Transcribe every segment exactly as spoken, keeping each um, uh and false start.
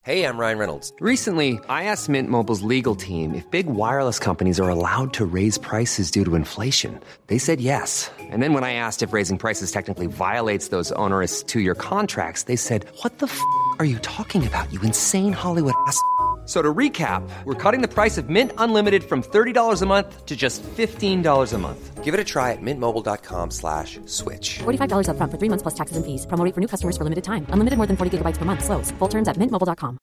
Hey, I'm Ryan Reynolds. Recently, I asked Mint Mobile's legal team if big wireless companies are allowed to raise prices due to inflation. They said yes. And then when I asked if raising prices technically violates those onerous two-year contracts, they said, what the f*** are you talking about, you insane Hollywood ass f- So to recap, we're cutting the price of Mint Unlimited from thirty dollars a month to just fifteen dollars a month. Give it a try at mintmobile.com slash switch. forty-five dollars up front for three months plus taxes and fees. Promo rate for new customers for limited time. Unlimited more than forty gigabytes per month. Slows full terms at mint mobile dot com.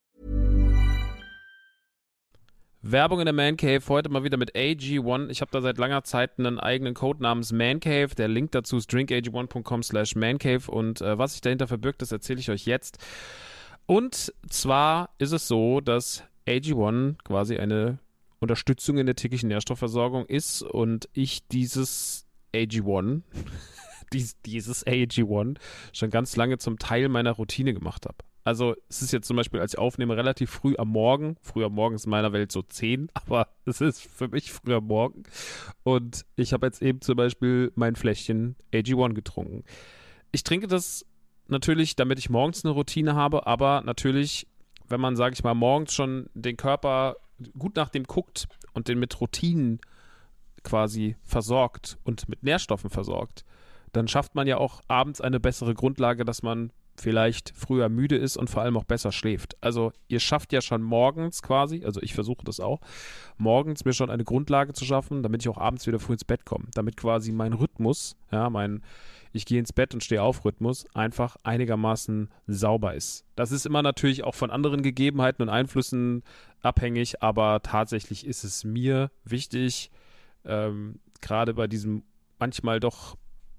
Werbung in der Man Cave, heute mal wieder mit A G one. Ich habe da seit langer Zeit einen eigenen Code namens Man Cave. Der Link dazu ist drinkag1.com slash mancave und äh, was sich dahinter verbirgt, das erzähle ich euch jetzt. Und zwar ist es so, dass A G one quasi eine Unterstützung in der täglichen Nährstoffversorgung ist und ich dieses A G one, dies, dieses A G one schon ganz lange zum Teil meiner Routine gemacht habe. Also es ist jetzt zum Beispiel, als ich aufnehme, relativ früh am Morgen. Früh am Morgen ist in meiner Welt so zehn, aber es ist für mich früh am Morgen. Und ich habe jetzt eben zum Beispiel mein Fläschchen A G one getrunken. Ich trinke das natürlich, damit ich morgens eine Routine habe, aber natürlich, wenn man, sage ich mal, morgens schon den Körper gut nach dem guckt und den mit Routinen quasi versorgt und mit Nährstoffen versorgt, dann schafft man ja auch abends eine bessere Grundlage, dass man vielleicht früher müde ist und vor allem auch besser schläft. Also ihr schafft ja schon morgens quasi, also ich versuche das auch, morgens mir schon eine Grundlage zu schaffen, damit ich auch abends wieder früh ins Bett komme. Damit quasi mein Rhythmus, ja, mein ich gehe ins Bett und stehe auf Rhythmus einfach einigermaßen sauber ist. Das ist immer natürlich auch von anderen Gegebenheiten und Einflüssen abhängig, aber tatsächlich ist es mir wichtig, ähm, gerade bei diesem manchmal doch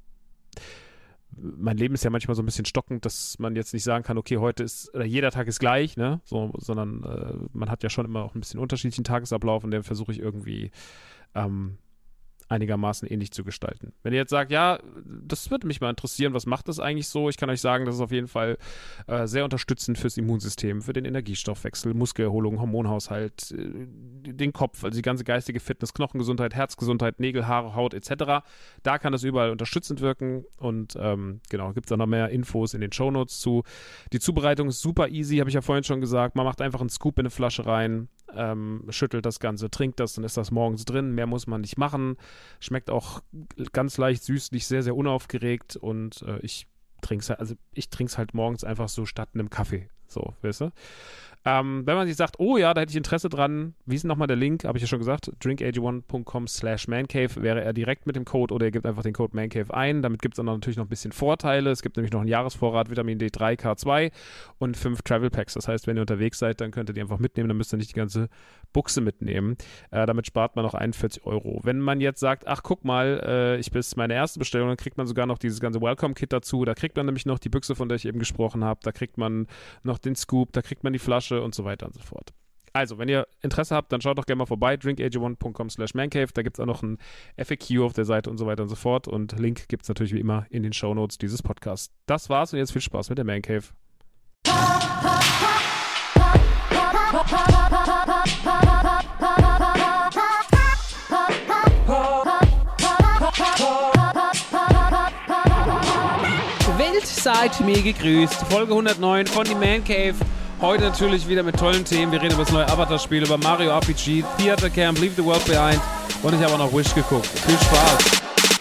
mein Leben ist ja manchmal so ein bisschen stockend, dass man jetzt nicht sagen kann, okay, heute ist, oder jeder Tag ist gleich, ne, so, sondern äh, man hat ja schon immer auch ein bisschen unterschiedlichen Tagesablauf und den versuche ich irgendwie ähm, einigermaßen ähnlich zu gestalten. Wenn ihr jetzt sagt, ja, das würde mich mal interessieren, was macht das eigentlich so? Ich kann euch sagen, das ist auf jeden Fall äh, sehr unterstützend fürs Immunsystem, für den Energiestoffwechsel, Muskelerholung, Hormonhaushalt, äh, den Kopf, also die ganze geistige Fitness, Knochengesundheit, Herzgesundheit, Nägel, Haare, Haut et cetera. Da kann das überall unterstützend wirken und ähm, genau, gibt es auch noch mehr Infos in den Shownotes zu. Die Zubereitung ist super easy, habe ich ja vorhin schon gesagt. Man macht einfach einen Scoop in eine Flasche rein, ähm, schüttelt das Ganze, trinkt das, dann ist das morgens drin. Mehr muss man nicht machen. Schmeckt auch ganz leicht süßlich, sehr, sehr unaufgeregt und äh, ich trinke es also ich trinke es halt morgens einfach so statt einem Kaffee. So, weißt du? Ähm, wenn man sich sagt, oh ja, da hätte ich Interesse dran, wie ist nochmal der Link? Habe ich ja schon gesagt, drinkag1.com slash mancave wäre er direkt mit dem Code oder ihr gebt einfach den Code mancave ein. Damit gibt es dann natürlich noch ein bisschen Vorteile. Es gibt nämlich noch einen Jahresvorrat Vitamin D drei, K zwei und fünf Travel Packs. Das heißt, wenn ihr unterwegs seid, dann könnt ihr die einfach mitnehmen, dann müsst ihr nicht die ganze Buchse mitnehmen. Äh, damit spart man noch einundvierzig Euro. Wenn man jetzt sagt, ach guck mal, äh, ich bin meine erste Bestellung, dann kriegt man sogar noch dieses ganze Welcome-Kit dazu. Da kriegt man nämlich noch die Büchse, von der ich eben gesprochen habe. Da kriegt man noch den Scoop, da kriegt man die Flasche und so weiter und so fort. Also, wenn ihr Interesse habt, dann schaut doch gerne mal vorbei, drinkag1.com slash mancave. Da gibt es auch noch ein F A Q auf der Seite und so weiter und so fort. Und Link gibt es natürlich wie immer in den Shownotes dieses Podcasts. Das war's und jetzt viel Spaß mit der Mancave. Welt seid mir gegrüßt. Folge hundertneun von die Man Cave. Heute natürlich wieder mit tollen Themen. Wir reden über das neue Avatar-Spiel, über Mario R P G, Theater Camp, Leave the World Behind und ich habe auch noch Wish geguckt. Viel Spaß!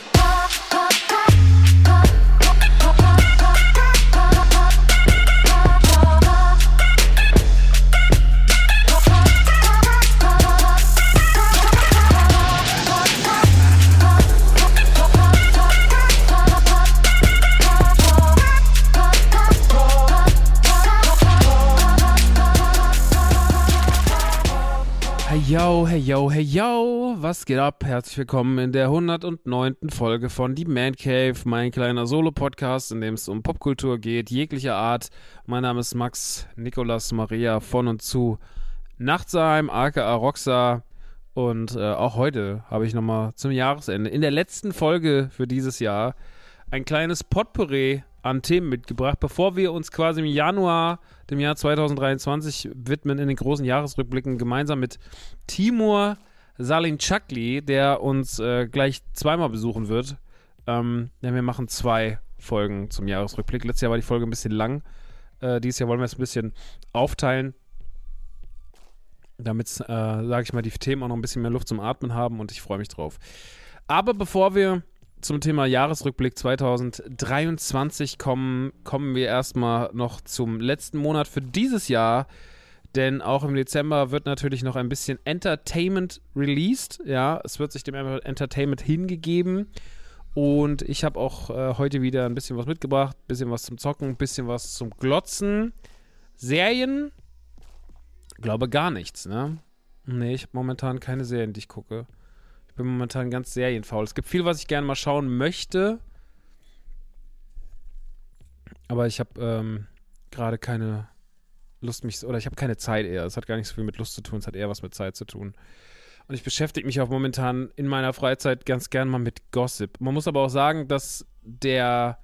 Hey yo, hey yo, hey yo, was geht ab? Herzlich willkommen in der hundertneunten Folge von Die Man Cave, mein kleiner Solo-Podcast, in dem es um Popkultur geht, jeglicher Art. Mein Name ist Max Nikolas Maria von und zu Nachtsheim, aka Roxa. Und äh, auch heute habe ich nochmal zum Jahresende, in der letzten Folge für dieses Jahr, ein kleines Potpourri an Themen mitgebracht, bevor wir uns quasi im Januar, dem Jahr zweitausenddreiundzwanzig, widmen in den großen Jahresrückblicken gemeinsam mit Timur Salinçakli, der uns äh, gleich zweimal besuchen wird. Ähm, denn wir machen zwei Folgen zum Jahresrückblick. Letztes Jahr war die Folge ein bisschen lang. Äh, dieses Jahr wollen wir es ein bisschen aufteilen, damit, äh, sage ich mal, die Themen auch noch ein bisschen mehr Luft zum Atmen haben und ich freue mich drauf. Aber bevor wir zum Thema Jahresrückblick zwanzig dreiundzwanzig kommen, kommen wir erstmal noch zum letzten Monat für dieses Jahr, denn auch im Dezember wird natürlich noch ein bisschen Entertainment released, ja, es wird sich dem Entertainment hingegeben und ich habe auch äh, heute wieder ein bisschen was mitgebracht, ein bisschen was zum Zocken, ein bisschen was zum Glotzen. Serien? Glaube gar nichts, ne? Nee, ich habe momentan keine Serien, die ich gucke. Ich bin momentan ganz serienfaul. Es gibt viel, was ich gerne mal schauen möchte. Aber ich habe ähm, gerade keine Lust, mich, oder ich habe keine Zeit eher. Es hat gar nicht so viel mit Lust zu tun, es hat eher was mit Zeit zu tun. Und ich beschäftige mich auch momentan in meiner Freizeit ganz gern mal mit Gossip. Man muss aber auch sagen, dass der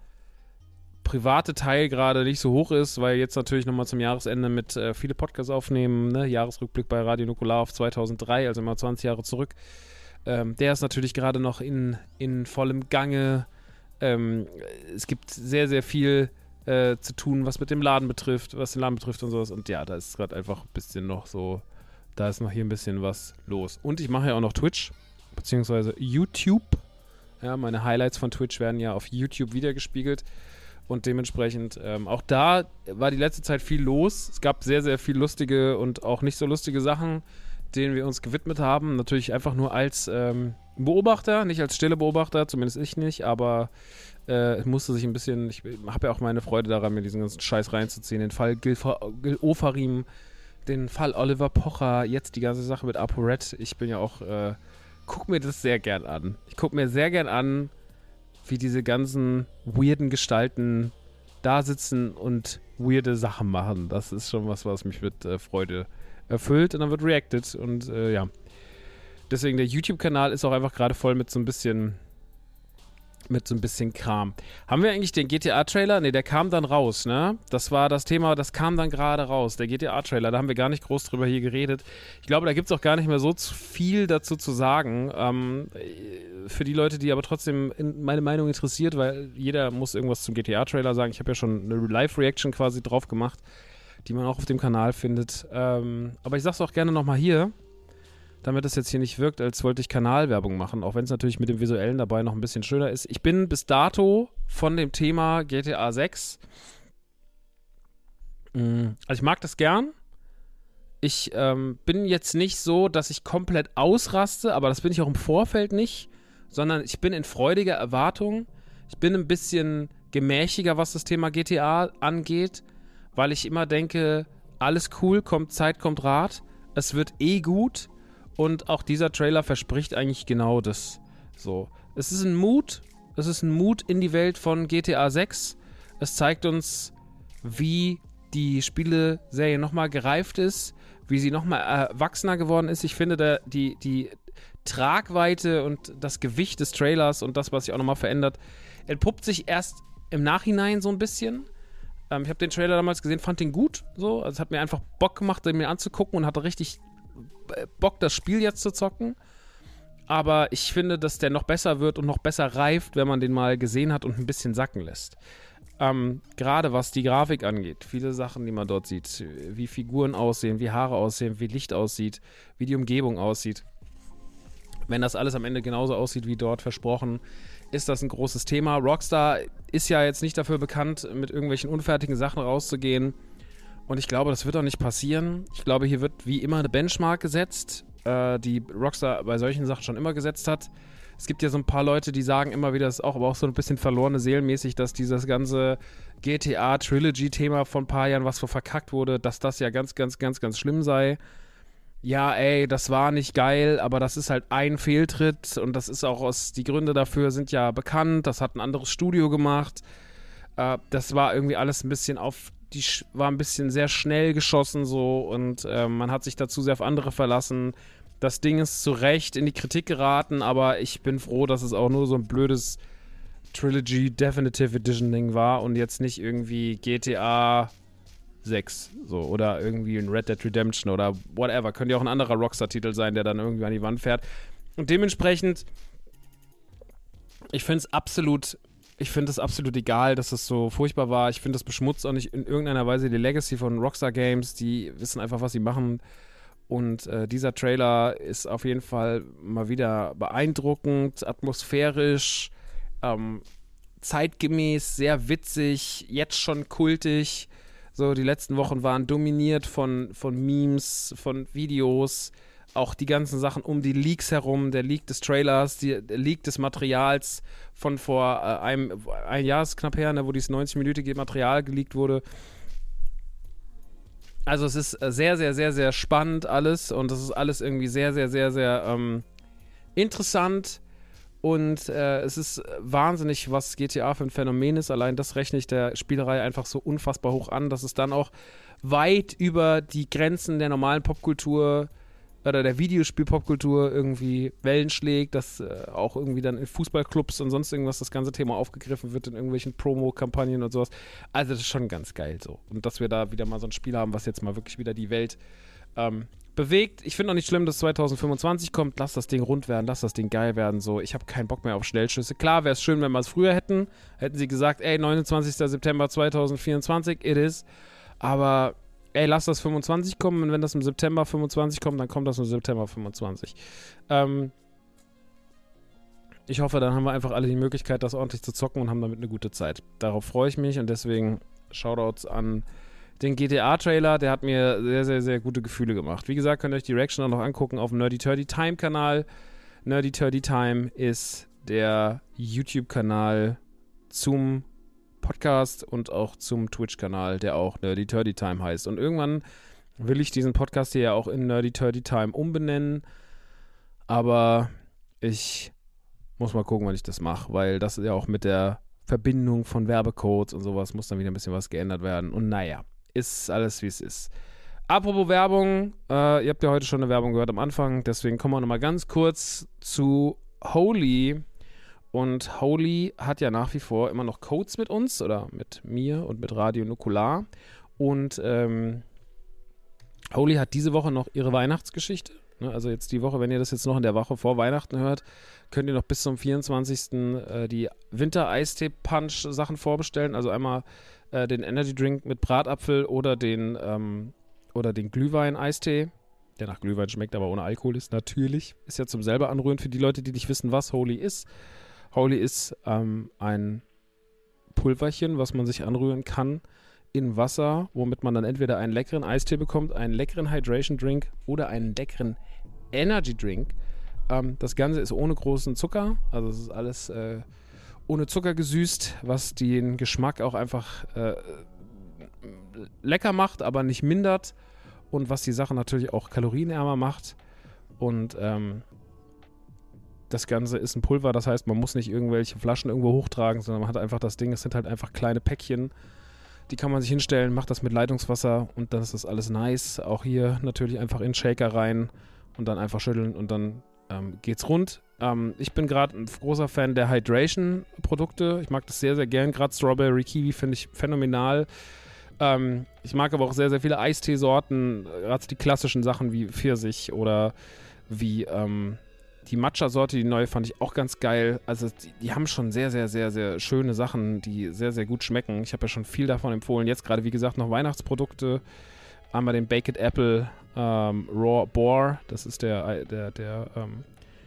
private Teil gerade nicht so hoch ist, weil jetzt natürlich nochmal zum Jahresende mit äh, viele Podcasts aufnehmen, ne? Jahresrückblick bei Radio Nukular auf zweitausenddrei, also immer zwanzig Jahre zurück. Ähm, der ist natürlich gerade noch in, in vollem Gange. Ähm, es gibt sehr, sehr viel äh, zu tun, was mit dem Laden betrifft, was den Laden betrifft und sowas. Und ja, da ist gerade einfach ein bisschen noch so, da ist noch hier ein bisschen was los. Und ich mache ja auch noch Twitch, beziehungsweise YouTube. Ja, meine Highlights von Twitch werden ja auf YouTube wiedergespiegelt. Und dementsprechend, ähm, auch da war die letzte Zeit viel los. Es gab sehr, sehr viel lustige und auch nicht so lustige Sachen, denen wir uns gewidmet haben. Natürlich einfach nur als ähm, Beobachter, nicht als stille Beobachter, zumindest ich nicht, aber äh, musste sich ein bisschen, ich habe ja auch meine Freude daran, mir diesen ganzen Scheiß reinzuziehen. Den Fall Gil, Gil Ofarim, den Fall Oliver Pocher, jetzt die ganze Sache mit ApoRed. Ich bin ja auch, äh, guck mir das sehr gern an. Ich guck mir sehr gern an, wie diese ganzen weirden Gestalten da sitzen und weirde Sachen machen. Das ist schon was, was mich mit äh, Freude erfüllt und dann wird reacted und äh, ja. Deswegen der YouTube-Kanal ist auch einfach gerade voll mit so ein bisschen mit so ein bisschen Kram. Haben wir eigentlich den G T A-Trailer? Ne, der kam dann raus, ne? Das war das Thema, das kam dann gerade raus, der G T A-Trailer. Da haben wir gar nicht groß drüber hier geredet. Ich glaube, da gibt es auch gar nicht mehr so viel dazu zu sagen. Ähm, für die Leute, die aber trotzdem in meine Meinung interessiert, weil jeder muss irgendwas zum G T A-Trailer sagen. Ich habe ja schon eine Live-Reaction quasi drauf gemacht, die man auch auf dem Kanal findet. Ähm, aber ich sag's auch gerne nochmal hier, damit es jetzt hier nicht wirkt, als wollte ich Kanalwerbung machen, auch wenn es natürlich mit dem Visuellen dabei noch ein bisschen schöner ist. Ich bin bis dato von dem Thema G T A sechs, also ich mag das gern. Ich ähm, bin jetzt nicht so, dass ich komplett ausraste, aber das bin ich auch im Vorfeld nicht, sondern ich bin in freudiger Erwartung. Ich bin ein bisschen gemächlicher, was das Thema G T A angeht, weil ich immer denke, alles cool, kommt Zeit, kommt Rat, es wird eh gut. Und auch dieser Trailer verspricht eigentlich genau das. So. Es ist ein Mut, es ist ein Mut in die Welt von G T A sechs. Es zeigt uns, wie die Spieleserie nochmal gereift ist, wie sie nochmal erwachsener geworden ist. Ich finde, da die, die Tragweite und das Gewicht des Trailers und das, was sich auch nochmal verändert, entpuppt sich erst im Nachhinein so ein bisschen. Ähm, ich habe den Trailer damals gesehen, fand den gut. So. Also es hat mir einfach Bock gemacht, den mir anzugucken und hatte richtig Bock, das Spiel jetzt zu zocken. Aber ich finde, dass der noch besser wird und noch besser reift, wenn man den mal gesehen hat und ein bisschen sacken lässt. Ähm, gerade was die Grafik angeht, viele Sachen, die man dort sieht, wie Figuren aussehen, wie Haare aussehen, wie Licht aussieht, wie die Umgebung aussieht. Wenn das alles am Ende genauso aussieht wie dort versprochen, ist das ein großes Thema. Rockstar ist ja jetzt nicht dafür bekannt, mit irgendwelchen unfertigen Sachen rauszugehen. Und ich glaube, das wird auch nicht passieren. Ich glaube, hier wird wie immer eine Benchmark gesetzt, äh, die Rockstar bei solchen Sachen schon immer gesetzt hat. Es gibt ja so ein paar Leute, die sagen immer wieder, das ist auch, aber auch so ein bisschen verlorene Seelenmäßig, dass dieses ganze G T A-Trilogy-Thema von ein paar Jahren, was so verkackt wurde, dass das ja ganz, ganz, ganz, ganz schlimm sei. Ja, ey, das war nicht geil, aber das ist halt ein Fehltritt und das ist auch aus, die Gründe dafür sind ja bekannt, das hat ein anderes Studio gemacht. Äh, das war irgendwie alles ein bisschen auf die war ein bisschen sehr schnell geschossen so und äh, man hat sich dazu sehr auf andere verlassen. Das Ding ist zu Recht in die Kritik geraten, aber ich bin froh, dass es auch nur so ein blödes Trilogy Definitive Edition Ding war und jetzt nicht irgendwie G T A sechs so oder irgendwie ein Red Dead Redemption oder whatever. Könnte ja auch ein anderer Rockstar-Titel sein, der dann irgendwie an die Wand fährt. Und dementsprechend, ich finde es absolut Ich finde es absolut egal, dass es so furchtbar war. Ich finde, das beschmutzt auch nicht in irgendeiner Weise die Legacy von Rockstar Games. Die wissen einfach, was sie machen. Und äh, dieser Trailer ist auf jeden Fall mal wieder beeindruckend, atmosphärisch, ähm, zeitgemäß, sehr witzig, jetzt schon kultig. So, die letzten Wochen waren dominiert von, von Memes, von Videos, auch die ganzen Sachen um die Leaks herum, der Leak des Trailers, die, der Leak des Materials von vor äh, einem, ein Jahr ist knapp her, ne, wo dieses neunzig-minütige Material geleakt wurde. Also es ist sehr, sehr, sehr, sehr spannend alles und es ist alles irgendwie sehr, sehr, sehr, sehr ähm, interessant und äh, es ist wahnsinnig, was G T A für ein Phänomen ist. Allein das rechne ich der Spielerei einfach so unfassbar hoch an, dass es dann auch weit über die Grenzen der normalen Popkultur oder der Videospiel-Popkultur irgendwie Wellen schlägt, dass äh, auch irgendwie dann in Fußballclubs und sonst irgendwas das ganze Thema aufgegriffen wird in irgendwelchen Promo-Kampagnen und sowas. Also das ist schon ganz geil so. Und dass wir da wieder mal so ein Spiel haben, was jetzt mal wirklich wieder die Welt ähm, bewegt. Ich finde auch nicht schlimm, dass zwanzig fünfundzwanzig kommt. Lass das Ding rund werden, lass das Ding geil werden. So, ich habe keinen Bock mehr auf Schnellschüsse. Klar wäre es schön, wenn wir es früher hätten. Hätten sie gesagt, ey, neunundzwanzigster September zweitausendvierundzwanzig, it is. Aber ey, lass das fünfundzwanzig kommen und wenn das im September fünfundzwanzig kommt, dann kommt das im September fünfundzwanzig. Ähm, ich hoffe, dann haben wir einfach alle die Möglichkeit, das ordentlich zu zocken und haben damit eine gute Zeit. Darauf freue ich mich und deswegen Shoutouts an den G T A-Trailer, der hat mir sehr, sehr, sehr gute Gefühle gemacht. Wie gesagt, könnt ihr euch die Reaction auch noch angucken auf dem Nerdy Turdy Time-Kanal. Nerdy Turdy Time ist der YouTube-Kanal zum Podcast und auch zum Twitch-Kanal, der auch Nerdy Turdy Time heißt. Und irgendwann will ich diesen Podcast hier ja auch in Nerdy Turdy Time umbenennen, aber ich muss mal gucken, wann ich das mache, weil das ja auch mit der Verbindung von Werbecodes und sowas muss dann wieder ein bisschen was geändert werden. Und naja, ist alles, wie es ist. Apropos Werbung, äh, ihr habt ja heute schon eine Werbung gehört am Anfang, deswegen kommen wir nochmal ganz kurz zu Holy. Und Holy hat ja nach wie vor immer noch Codes mit uns oder mit mir und mit Radio Nukular. Und ähm, Holy hat diese Woche noch ihre Weihnachtsgeschichte. Ne? Also jetzt die Woche, wenn ihr das jetzt noch in der Woche vor Weihnachten hört, könnt ihr noch bis zum vierundzwanzigsten Äh, die Winter-Eistee-Punch-Sachen vorbestellen. Also einmal äh, den Energy Drink mit Bratapfel oder den, ähm, oder den Glühwein-Eistee. Der nach Glühwein schmeckt, aber ohne Alkohol ist. Natürlich. Ist ja zum selber anrühren für die Leute, die nicht wissen, was Holy ist. Holy ist ähm, ein Pulverchen, was man sich anrühren kann in Wasser, womit man dann entweder einen leckeren Eistee bekommt, einen leckeren Hydration Drink oder einen leckeren Energy Drink. Ähm, das Ganze ist ohne großen Zucker, also es ist alles äh, ohne Zucker gesüßt, was den Geschmack auch einfach äh, lecker macht, aber nicht mindert und was die Sache natürlich auch kalorienärmer macht. Und ähm, das Ganze ist ein Pulver, das heißt, man muss nicht irgendwelche Flaschen irgendwo hochtragen, sondern man hat einfach das Ding, es sind halt einfach kleine Päckchen, die kann man sich hinstellen, macht das mit Leitungswasser und dann ist das alles nice. Auch hier natürlich einfach in den Shaker rein und dann einfach schütteln und dann ähm, geht's rund. Ähm, ich bin gerade ein großer Fan der Hydration-Produkte. Ich mag das sehr, sehr gern. Gerade Strawberry Kiwi finde ich phänomenal. Ähm, ich mag aber auch sehr, sehr viele Eisteesorten, gerade die klassischen Sachen wie Pfirsich oder wie ähm, die Matcha-Sorte, die neue, fand ich auch ganz geil. Also die, die haben schon sehr, sehr, sehr, sehr schöne Sachen, die sehr, sehr gut schmecken. Ich habe ja schon viel davon empfohlen. Jetzt gerade, wie gesagt, noch Weihnachtsprodukte. Einmal den Baked Apple ähm, Raw Boar. Das ist der, der, der, ähm,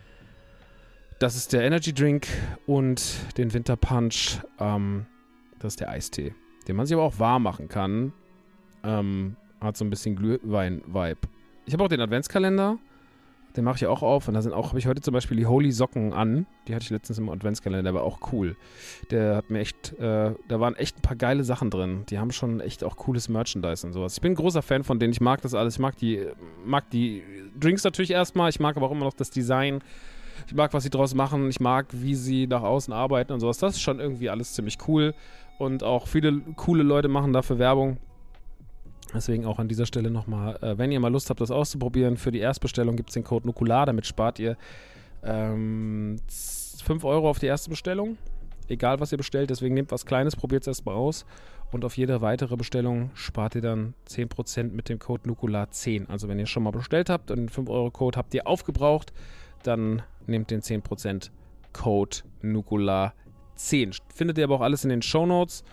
das ist der Energy Drink und den Winter Punch. Ähm, das ist der Eistee, den man sich aber auch warm machen kann. Ähm, hat so ein bisschen Glühwein-Vibe. Ich habe auch den Adventskalender. Den mache ich auch auf und da sind auch, habe ich heute zum Beispiel die Holy Socken an. Die hatte ich letztens im Adventskalender, der war auch cool. Der hat mir echt, äh, da waren echt ein paar geile Sachen drin. Die haben schon echt auch cooles Merchandise und sowas. Ich bin ein großer Fan von denen, ich mag das alles. Ich mag die, mag die Drinks natürlich erstmal, ich mag aber auch immer noch das Design. Ich mag, was sie draus machen, ich mag, wie sie nach außen arbeiten und sowas. Das ist schon irgendwie alles ziemlich cool und auch viele coole Leute machen dafür Werbung. Deswegen auch an dieser Stelle nochmal, äh, wenn ihr mal Lust habt, das auszuprobieren, für die Erstbestellung gibt es den Code Nukular, damit spart ihr ähm, fünf Euro auf die erste Bestellung, egal was ihr bestellt, deswegen nehmt was Kleines, probiert es erstmal aus und auf jede weitere Bestellung spart ihr dann zehn Prozent mit dem Code Nukular zehn. Also wenn ihr schon mal bestellt habt und den fünf Euro Code habt ihr aufgebraucht, dann nehmt den zehn Prozent Code Nukular zehn. Findet ihr aber auch alles in den Shownotes.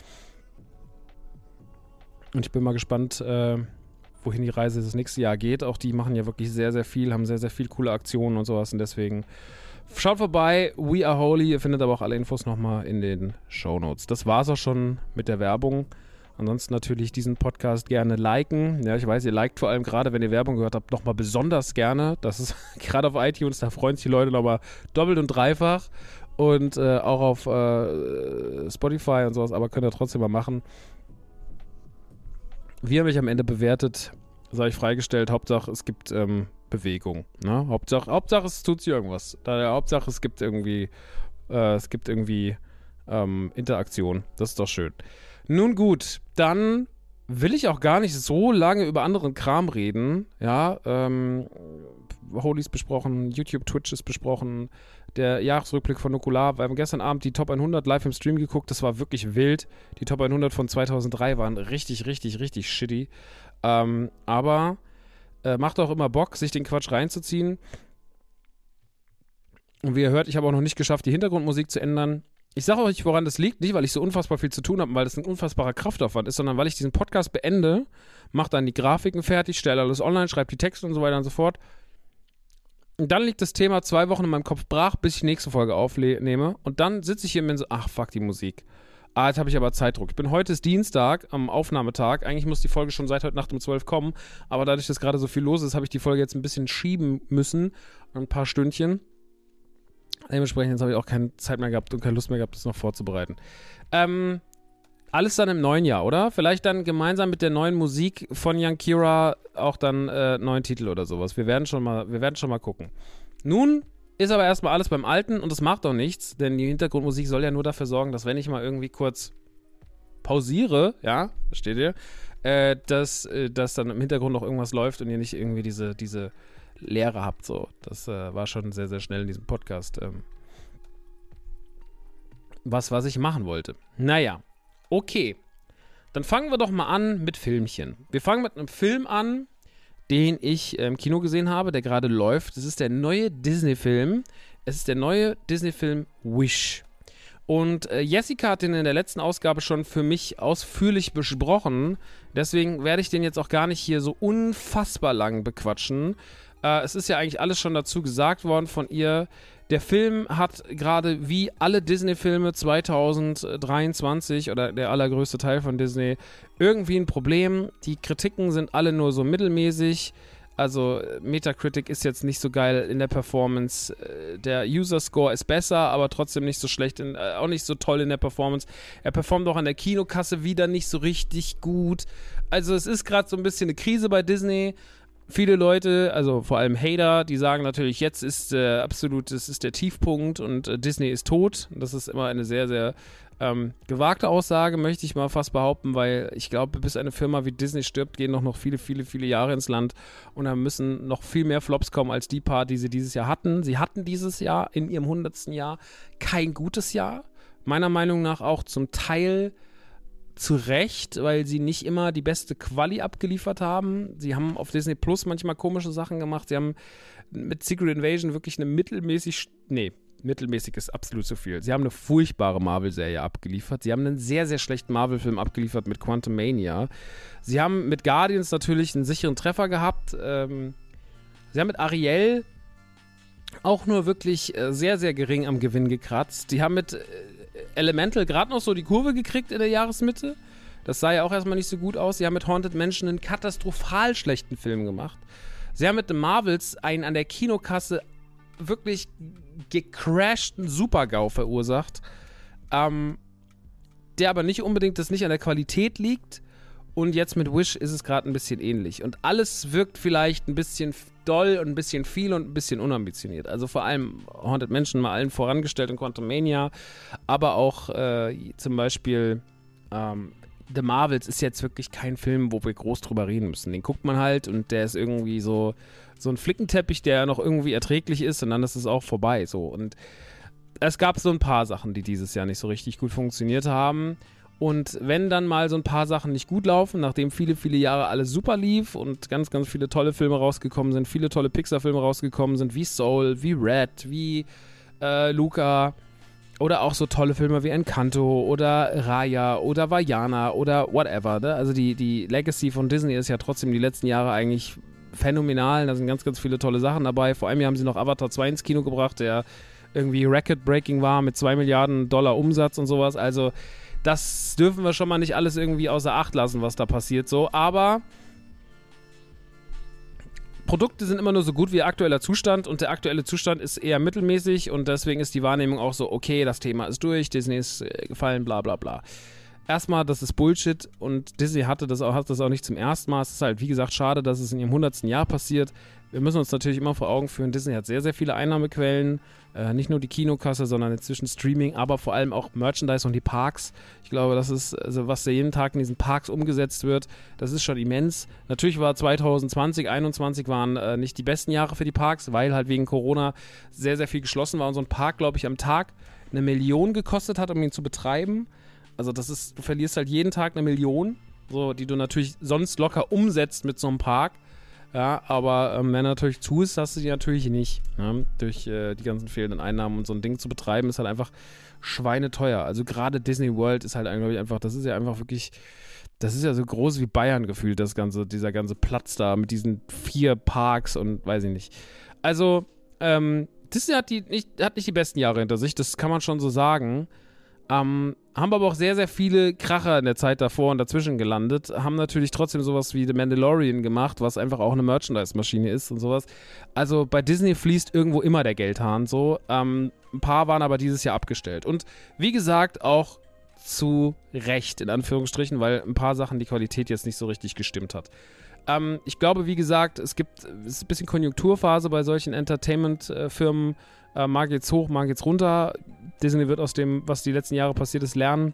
Und ich bin mal gespannt, äh, wohin die Reise das nächste Jahr geht. Auch die machen ja wirklich sehr, sehr viel, haben sehr, sehr viel coole Aktionen und sowas. Und deswegen schaut vorbei, We Are Holy. Ihr findet aber auch alle Infos nochmal in den Shownotes. Das war's auch schon mit der Werbung. Ansonsten natürlich diesen Podcast gerne liken. Ja, ich weiß, ihr liked vor allem gerade, wenn ihr Werbung gehört habt, nochmal besonders gerne. Das ist gerade auf iTunes, da freuen sich die Leute nochmal doppelt und dreifach. Und äh, auch auf äh, Spotify und sowas, aber könnt ihr trotzdem mal machen. Wie ihr mich am Ende bewertet, sei ich freigestellt. Hauptsache, es gibt ähm, Bewegung. Ne? Hauptsache, Hauptsache, es tut sich irgendwas. Da, Hauptsache, es gibt irgendwie, äh, es gibt irgendwie ähm, Interaktion. Das ist doch schön. Nun gut, dann will ich auch gar nicht so lange über anderen Kram reden. Ja, ähm, Holy ist besprochen, YouTube, Twitch ist besprochen, der Jahresrückblick von Nukular. Wir haben gestern Abend die Top hundert live im Stream geguckt, das war wirklich wild. Die Top hundert von zweitausenddrei waren richtig, richtig, richtig shitty. Ähm, aber äh, macht auch immer Bock, sich den Quatsch reinzuziehen. Und wie ihr hört, ich habe auch noch nicht geschafft, die Hintergrundmusik zu ändern. Ich sage euch, woran das liegt. Nicht, weil ich so unfassbar viel zu tun habe, weil das ein unfassbarer Kraftaufwand ist, sondern weil ich diesen Podcast beende, mache dann die Grafiken fertig, stelle alles online, schreibe die Texte und so weiter und so fort. Und dann liegt das Thema zwei Wochen in meinem Kopf brach, bis ich die nächste Folge aufnehme. Und dann sitze ich hier und bin so, ach, fuck die Musik. Ah, jetzt habe ich aber Zeitdruck. Ich bin heute ist Dienstag, am Aufnahmetag. Eigentlich muss die Folge schon seit heute Nacht um zwölf kommen. Aber dadurch, dass gerade so viel los ist, habe ich die Folge jetzt ein bisschen schieben müssen. Ein paar Stündchen. Dementsprechend habe ich auch keine Zeit mehr gehabt und keine Lust mehr gehabt, das noch vorzubereiten. Ähm, alles dann im neuen Jahr, oder? Vielleicht dann gemeinsam mit der neuen Musik von Yankira auch dann äh, neuen Titel oder sowas. Wir werden schon mal, wir werden schon mal gucken. Nun ist aber erstmal alles beim Alten und das macht auch nichts, denn die Hintergrundmusik soll ja nur dafür sorgen, dass wenn ich mal irgendwie kurz pausiere, ja, versteht ihr, äh, dass, äh, dass dann im Hintergrund noch irgendwas läuft und ihr nicht irgendwie diese, diese Leere habt, so. Das äh, war schon sehr, sehr schnell in diesem Podcast. Ähm, was, was ich machen wollte. Naja, okay. Dann fangen wir doch mal an mit Filmchen. Wir fangen mit einem Film an, den ich äh, im Kino gesehen habe, der gerade läuft. Das ist der neue Disney-Film. Es ist der neue Disney-Film Wish. Und äh, Jessica hat den in der letzten Ausgabe schon für mich ausführlich besprochen. Deswegen werde ich den jetzt auch gar nicht hier so unfassbar lang bequatschen. Äh, es ist ja eigentlich alles schon dazu gesagt worden von ihr. Der Film hat gerade wie alle Disney-Filme zweitausenddreiundzwanzig oder der allergrößte Teil von Disney irgendwie ein Problem. Die Kritiken sind alle nur so mittelmäßig. Also Metacritic ist jetzt nicht so geil in der Performance. Der User-Score ist besser, aber trotzdem nicht so schlecht, in, äh, auch nicht so toll in der Performance. Er performt auch an der Kinokasse wieder nicht so richtig gut. Also es ist gerade so ein bisschen eine Krise bei Disney. Viele Leute, also vor allem Hater, die sagen natürlich, jetzt ist äh, absolut, das ist der Tiefpunkt und äh, Disney ist tot. Das ist immer eine sehr, sehr ähm, gewagte Aussage, möchte ich mal fast behaupten, weil ich glaube, bis eine Firma wie Disney stirbt, gehen noch, noch viele, viele, viele Jahre ins Land und da müssen noch viel mehr Flops kommen als die paar, die sie dieses Jahr hatten. Sie hatten dieses Jahr in ihrem hundertsten Jahr kein gutes Jahr. Meiner Meinung nach auch zum Teil zu Recht, weil sie nicht immer die beste Quali abgeliefert haben. Sie haben auf Disney Plus manchmal komische Sachen gemacht. Sie haben mit Secret Invasion wirklich eine mittelmäßig, nee, mittelmäßig ist absolut zu viel. Sie haben eine furchtbare Marvel-Serie abgeliefert. Sie haben einen sehr, sehr schlechten Marvel-Film abgeliefert mit Quantumania. Sie haben mit Guardians natürlich einen sicheren Treffer gehabt. Ähm, sie haben mit Ariel auch nur wirklich äh, sehr, sehr gering am Gewinn gekratzt. Die haben mit äh, Elemental gerade noch so die Kurve gekriegt in der Jahresmitte. Das sah ja auch erstmal nicht so gut aus. Sie haben mit Haunted Mansion einen katastrophal schlechten Film gemacht. Sie haben mit The Marvels einen an der Kinokasse wirklich gecrashten Super-GAU verursacht, ähm, der aber nicht unbedingt das nicht an der Qualität liegt. Und jetzt mit Wish ist es gerade ein bisschen ähnlich. Und alles wirkt vielleicht ein bisschen doll und ein bisschen viel und ein bisschen unambitioniert. Also vor allem Haunted Mansion mal allen vorangestellt in Quantumania, aber auch äh, zum Beispiel ähm, The Marvels ist jetzt wirklich kein Film, wo wir groß drüber reden müssen. Den guckt man halt und der ist irgendwie so, so ein Flickenteppich, der noch irgendwie erträglich ist und dann ist es auch vorbei. So. Und es gab so ein paar Sachen, die dieses Jahr nicht so richtig gut funktioniert haben. Und wenn dann mal so ein paar Sachen nicht gut laufen, nachdem viele, viele Jahre alles super lief und ganz, ganz viele tolle Filme rausgekommen sind, viele tolle Pixar-Filme rausgekommen sind, wie Soul, wie Red, wie äh, Luca oder auch so tolle Filme wie Encanto oder Raya oder Vaiana oder whatever. Ne? Also die, die Legacy von Disney ist ja trotzdem die letzten Jahre eigentlich phänomenal. Da sind ganz, ganz viele tolle Sachen dabei. Vor allem haben sie noch Avatar zwei ins Kino gebracht, der irgendwie record-breaking war mit zwei Milliarden Dollar Umsatz und sowas. Also das dürfen wir schon mal nicht alles irgendwie außer Acht lassen, was da passiert. So, aber Produkte sind immer nur so gut wie aktueller Zustand und der aktuelle Zustand ist eher mittelmäßig und deswegen ist die Wahrnehmung auch so, okay, das Thema ist durch, Disney ist äh, gefallen, bla bla bla. Erstmal, das ist Bullshit und Disney hatte das auch, hat das auch nicht zum ersten Mal. Es ist halt, wie gesagt, schade, dass es in ihrem hundertsten Jahr passiert. Wir müssen uns natürlich immer vor Augen führen, Disney hat sehr, sehr viele Einnahmequellen. Äh, nicht nur die Kinokasse, sondern inzwischen Streaming, aber vor allem auch Merchandise und die Parks. Ich glaube, das ist, also was da jeden Tag in diesen Parks umgesetzt wird, das ist schon immens. Natürlich war zwanzig zwanzig, einundzwanzig waren äh, nicht die besten Jahre für die Parks, weil halt wegen Corona sehr, sehr viel geschlossen war und so ein Park, glaube ich, am Tag eine Million gekostet hat, um ihn zu betreiben. Also das ist, du verlierst halt jeden Tag eine Million, so, die du natürlich sonst locker umsetzt mit so einem Park. Ja, aber ähm, wenn er natürlich zu ist, hast du die natürlich nicht. Ja? Durch äh, die ganzen fehlenden Einnahmen und so ein Ding zu betreiben, ist halt einfach schweineteuer. Also gerade Disney World ist halt, glaube ich, einfach, das ist ja einfach wirklich, das ist ja so groß wie Bayern gefühlt, das ganze, dieser ganze Platz da mit diesen vier Parks und weiß ich nicht. Also, ähm, Disney hat, die nicht, hat nicht die besten Jahre hinter sich, das kann man schon so sagen. Ähm, haben aber auch sehr, sehr viele Kracher in der Zeit davor und dazwischen gelandet, haben natürlich trotzdem sowas wie The Mandalorian gemacht, was einfach auch eine Merchandise-Maschine ist und sowas. Also bei Disney fließt irgendwo immer der Geldhahn so. Ähm, ein paar waren aber dieses Jahr abgestellt. Und wie gesagt, auch zu Recht, in Anführungsstrichen, weil ein paar Sachen die Qualität jetzt nicht so richtig gestimmt hat. Ähm, ich glaube, wie gesagt, es gibt es ist ein bisschen Konjunkturphase bei solchen Entertainment-Firmen. Äh, mal geht's hoch, mal geht's runter. Disney wird aus dem, was die letzten Jahre passiert ist, lernen.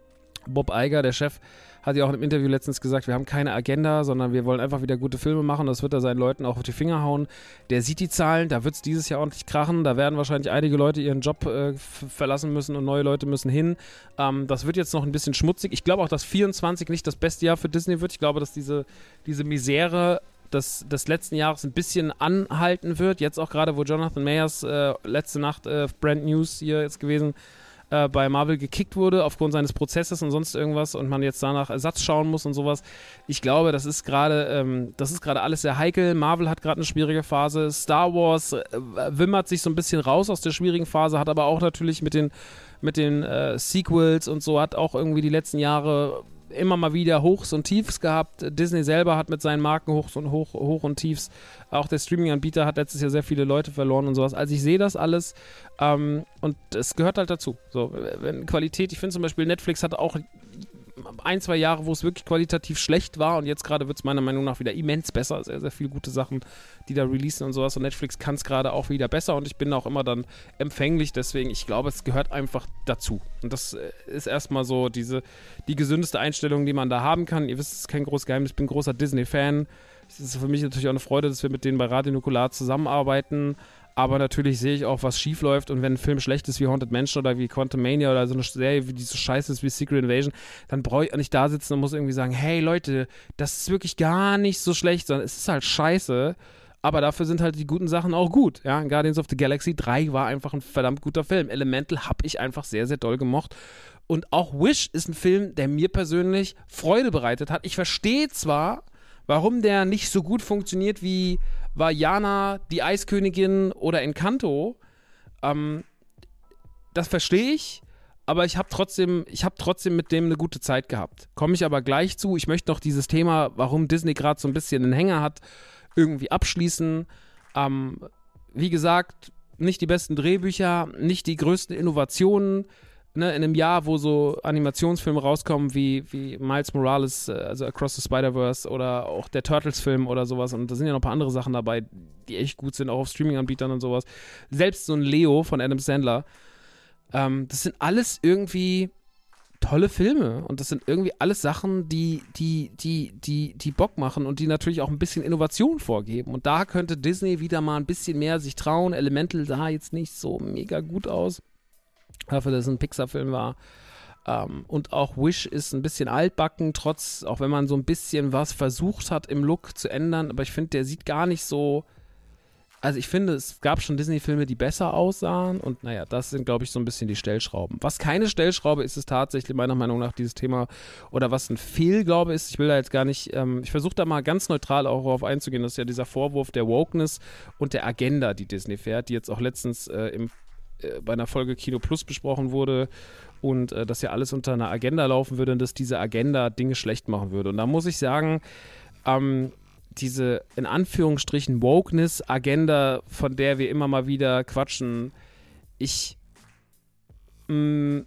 Bob Iger, der Chef, hat ja auch im Interview letztens gesagt, wir haben keine Agenda, sondern wir wollen einfach wieder gute Filme machen. Das wird er seinen Leuten auch auf die Finger hauen. Der sieht die Zahlen, da wird es dieses Jahr ordentlich krachen. Da werden wahrscheinlich einige Leute ihren Job äh, f- verlassen müssen und neue Leute müssen hin. Ähm, das wird jetzt noch ein bisschen schmutzig. Ich glaube auch, dass vierundzwanzig nicht das beste Jahr für Disney wird. Ich glaube, dass diese, diese Misere des, des letzten Jahres ein bisschen anhalten wird. Jetzt auch gerade, wo Jonathan Mayers äh, letzte Nacht äh, Brand News hier jetzt gewesen äh, bei Marvel gekickt wurde aufgrund seines Prozesses und sonst irgendwas und man jetzt danach Ersatz schauen muss und sowas. Ich glaube, das ist gerade ähm, das ist gerade alles sehr heikel. Marvel hat gerade eine schwierige Phase. Star Wars äh, wimmert sich so ein bisschen raus aus der schwierigen Phase, hat aber auch natürlich mit den mit den äh, Sequels und so, hat auch irgendwie die letzten Jahre immer mal wieder Hochs und Tiefs gehabt. Disney selber hat mit seinen Marken Hochs und Hoch, Hoch und Tiefs. Auch der Streaming-Anbieter hat letztes Jahr sehr viele Leute verloren und sowas. Also ich sehe das alles ähm, und es gehört halt dazu. So, wenn Qualität, ich finde zum Beispiel Netflix hatte auch ein, zwei Jahre, wo es wirklich qualitativ schlecht war und jetzt gerade wird es meiner Meinung nach wieder immens besser. Sehr, sehr viele gute Sachen, die da releasen und sowas und Netflix kann es gerade auch wieder besser und ich bin auch immer dann empfänglich, deswegen, ich glaube, es gehört einfach dazu. Und das ist erstmal so diese, die gesündeste Einstellung, die man da haben kann. Ihr wisst, es ist kein großes Geheimnis, ich bin großer Disney-Fan. Es ist für mich natürlich auch eine Freude, dass wir mit denen bei Radio Nukular zusammenarbeiten. Aber natürlich sehe ich auch, was schief läuft und wenn ein Film schlecht ist wie Haunted Mansion oder wie Quantumania oder so eine Serie, die so scheiße ist wie Secret Invasion, dann brauche ich auch nicht da sitzen und muss irgendwie sagen, hey Leute, das ist wirklich gar nicht so schlecht, sondern es ist halt scheiße, aber dafür sind halt die guten Sachen auch gut. Ja, Guardians of the Galaxy drei war einfach ein verdammt guter Film. Elemental habe ich einfach sehr, sehr doll gemocht. Und auch Wish ist ein Film, der mir persönlich Freude bereitet hat. Ich verstehe zwar, warum der nicht so gut funktioniert wie Vaiana, die Eiskönigin oder Encanto, ähm, das verstehe ich, aber ich habe trotzdem, ich habe trotzdem mit dem eine gute Zeit gehabt. Komme ich aber gleich zu. Ich möchte noch dieses Thema, warum Disney gerade so ein bisschen einen Hänger hat, irgendwie abschließen. Ähm, wie gesagt, nicht die besten Drehbücher, nicht die größten Innovationen. Ne, in einem Jahr, wo so Animationsfilme rauskommen wie, wie Miles Morales, also Across the Spider-Verse oder auch der Turtles-Film oder sowas und da sind ja noch ein paar andere Sachen dabei, die echt gut sind, auch auf Streaming-Anbietern und sowas. Selbst so ein Leo von Adam Sandler, ähm, das sind alles irgendwie tolle Filme und das sind irgendwie alles Sachen, die, die, die, die, die Bock machen und die natürlich auch ein bisschen Innovation vorgeben und da könnte Disney wieder mal ein bisschen mehr sich trauen. Elemental sah jetzt nicht so mega gut aus. Dafür, dass es ein Pixar-Film war. Ähm, und auch Wish ist ein bisschen altbacken, trotz, auch wenn man so ein bisschen was versucht hat im Look zu ändern, aber ich finde, der sieht gar nicht so, also ich finde, es gab schon Disney-Filme, die besser aussahen und naja, das sind, glaube ich, so ein bisschen die Stellschrauben. Was keine Stellschraube ist, ist tatsächlich meiner Meinung nach dieses Thema oder was ein Fehlglaube ist, ich will da jetzt gar nicht, ähm, ich versuche da mal ganz neutral auch darauf einzugehen, das ist ja dieser Vorwurf der Wokeness und der Agenda, die Disney fährt, die jetzt auch letztens äh, im, äh, bei einer Folge Kino Plus besprochen wurde und äh, dass ja alles unter einer Agenda laufen würde und dass diese Agenda Dinge schlecht machen würde. Und da muss ich sagen, ähm, diese in Anführungsstrichen Wokeness-Agenda, von der wir immer mal wieder quatschen, ich mh,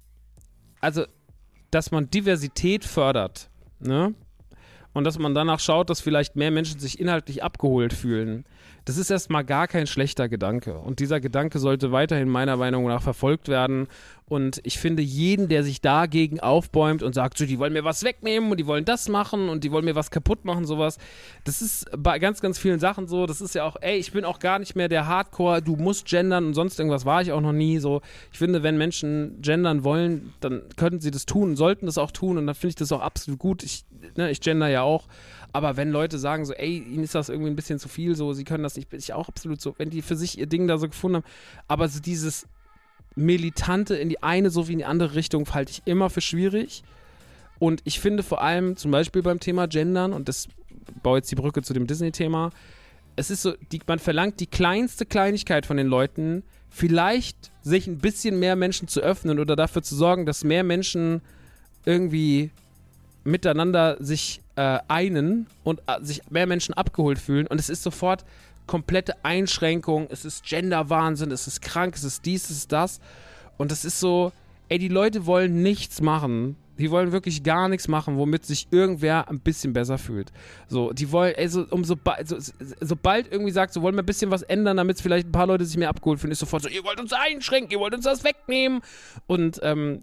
also, dass man Diversität fördert, ne? Und dass man danach schaut, dass vielleicht mehr Menschen sich inhaltlich abgeholt fühlen, das ist erstmal gar kein schlechter Gedanke. Und dieser Gedanke sollte weiterhin meiner Meinung nach verfolgt werden. Und ich finde, jeden, der sich dagegen aufbäumt und sagt, so, die wollen mir was wegnehmen und die wollen das machen und die wollen mir was kaputt machen, sowas, das ist bei ganz, ganz vielen Sachen so. Das ist ja auch, ey, ich bin auch gar nicht mehr der Hardcore, du musst gendern und sonst irgendwas, war ich auch noch nie so. Ich finde, wenn Menschen gendern wollen, dann könnten sie das tun, sollten das auch tun und dann finde ich das auch absolut gut. Ich, ne, ich gender ja auch. Aber wenn Leute sagen so, ey, ihnen ist das irgendwie ein bisschen zu viel, so, sie können das nicht, bin ich auch absolut so, wenn die für sich ihr Ding da so gefunden haben, aber so dieses Militante in die eine sowie in die andere Richtung halte ich immer für schwierig und ich finde vor allem zum Beispiel beim Thema Gendern, und das baue jetzt die Brücke zu dem Disney-Thema, es ist so, die, man verlangt die kleinste Kleinigkeit von den Leuten, vielleicht sich ein bisschen mehr Menschen zu öffnen oder dafür zu sorgen, dass mehr Menschen irgendwie miteinander sich äh, einen und äh, sich mehr Menschen abgeholt fühlen und es ist sofort komplette Einschränkung, es ist Gender-Wahnsinn, es ist krank, es ist dies, es ist das und es ist so, ey, die Leute wollen nichts machen, die wollen wirklich gar nichts machen, womit sich irgendwer ein bisschen besser fühlt. So, die wollen, ey, so, um so, so, sobald irgendwie sagt, so wollen wir ein bisschen was ändern, damit vielleicht ein paar Leute sich mehr abgeholt fühlen, ist sofort so, ihr wollt uns einschränken, ihr wollt uns das wegnehmen und ähm,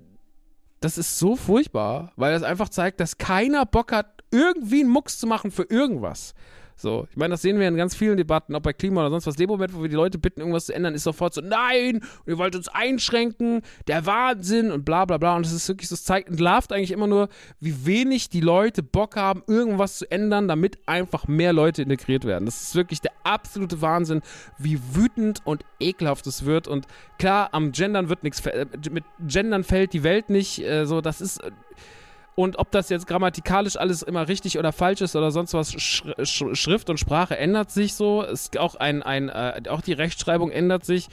das ist so furchtbar, weil das einfach zeigt, dass keiner Bock hat, irgendwie einen Mucks zu machen für irgendwas. So, ich meine, das sehen wir in ganz vielen Debatten, ob bei Klima oder sonst was. Dem Moment, wo wir die Leute bitten, irgendwas zu ändern, ist sofort so, nein, ihr wollt uns einschränken, der Wahnsinn und bla bla bla. Und das ist wirklich so, es zeigt, entlarvt eigentlich immer nur, wie wenig die Leute Bock haben, irgendwas zu ändern, damit einfach mehr Leute integriert werden. Das ist wirklich der absolute Wahnsinn, wie wütend und ekelhaft es wird. Und klar, am Gendern wird nichts, mit Gendern fällt die Welt nicht, äh, so, das ist... Und ob das jetzt grammatikalisch alles immer richtig oder falsch ist oder sonst was, Sch- Sch- Schrift und Sprache ändert sich so. Es, auch, ein, ein, äh, auch die Rechtschreibung ändert sich.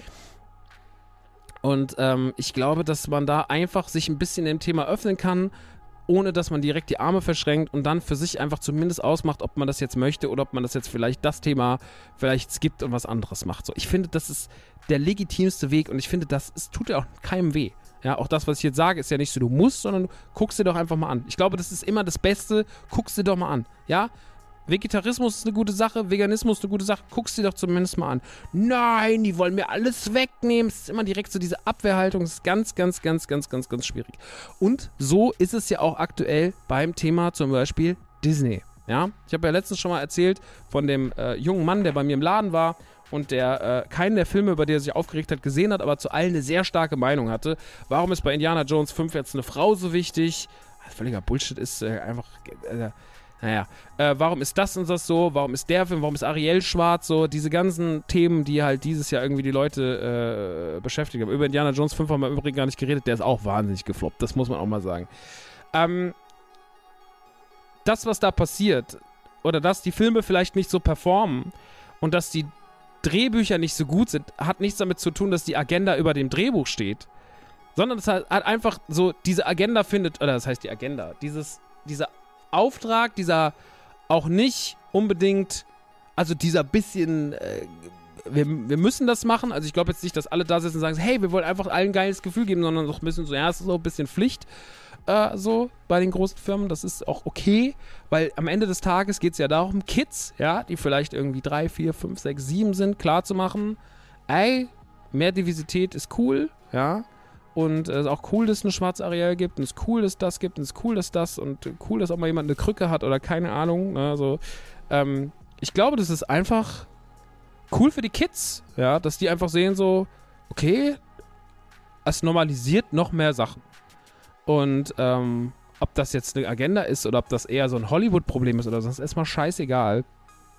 Und ähm, ich glaube, dass man da einfach sich ein bisschen dem Thema öffnen kann, ohne dass man direkt die Arme verschränkt und dann für sich einfach zumindest ausmacht, ob man das jetzt möchte oder ob man das jetzt vielleicht das Thema vielleicht skippt und was anderes macht. So, ich finde, das ist der legitimste Weg und ich finde, das ist, tut ja auch keinem weh. Ja, auch das, was ich jetzt sage, ist ja nicht so, du musst, sondern du guckst dir doch einfach mal an. Ich glaube, das ist immer das Beste, guckst dir doch mal an. Ja, Vegetarismus ist eine gute Sache, Veganismus ist eine gute Sache, guckst dir doch zumindest mal an. Nein, die wollen mir alles wegnehmen. Es ist immer direkt so diese Abwehrhaltung, das ist ganz, ganz, ganz, ganz, ganz, ganz schwierig. Und so ist es ja auch aktuell beim Thema zum Beispiel Disney. Ja, ich habe ja letztens schon mal erzählt von dem äh, jungen Mann, der bei mir im Laden war und der äh, keinen der Filme, über die er sich aufgeregt hat, gesehen hat, aber zu allen eine sehr starke Meinung hatte. Warum ist bei Indiana Jones fünf jetzt eine Frau so wichtig? Völliger Bullshit ist äh, einfach, äh, naja, äh, warum ist das und das so? Warum ist der Film, warum ist Ariel schwarz so? Diese ganzen Themen, die halt dieses Jahr irgendwie die Leute äh, beschäftigen. Über Indiana Jones fünf haben wir im Übrigen gar nicht geredet, der ist auch wahnsinnig gefloppt, das muss man auch mal sagen. Ähm, das, was da passiert, oder dass die Filme vielleicht nicht so performen und dass die Drehbücher nicht so gut sind, hat nichts damit zu tun, dass die Agenda über dem Drehbuch steht, sondern es hat, hat einfach so, diese Agenda findet, oder das heißt die Agenda, dieses, dieser Auftrag, dieser auch nicht unbedingt, also dieser bisschen, äh, wir, wir müssen das machen, also ich glaube jetzt nicht, dass alle da sitzen und sagen, hey, wir wollen einfach allen ein geiles Gefühl geben, sondern so ein bisschen so, ja, es ist so ein bisschen Pflicht, äh, so bei den großen Firmen, das ist auch okay, weil am Ende des Tages geht es ja darum, Kids, ja, die vielleicht irgendwie drei, vier, fünf, sechs, sieben sind, klar zu machen, ey, mehr Diversität ist cool, ja, und es äh, ist auch cool, dass es eine schwarze Ariel gibt und es ist cool, dass das gibt und es ist cool, dass das und cool, dass auch mal jemand eine Krücke hat oder keine Ahnung, ne, so, ähm, ich glaube, das ist einfach cool für die Kids, ja, dass die einfach sehen so, okay, es normalisiert noch mehr Sachen. Und ähm, ob das jetzt eine Agenda ist oder ob das eher so ein Hollywood-Problem ist oder sonst, ist erstmal scheißegal.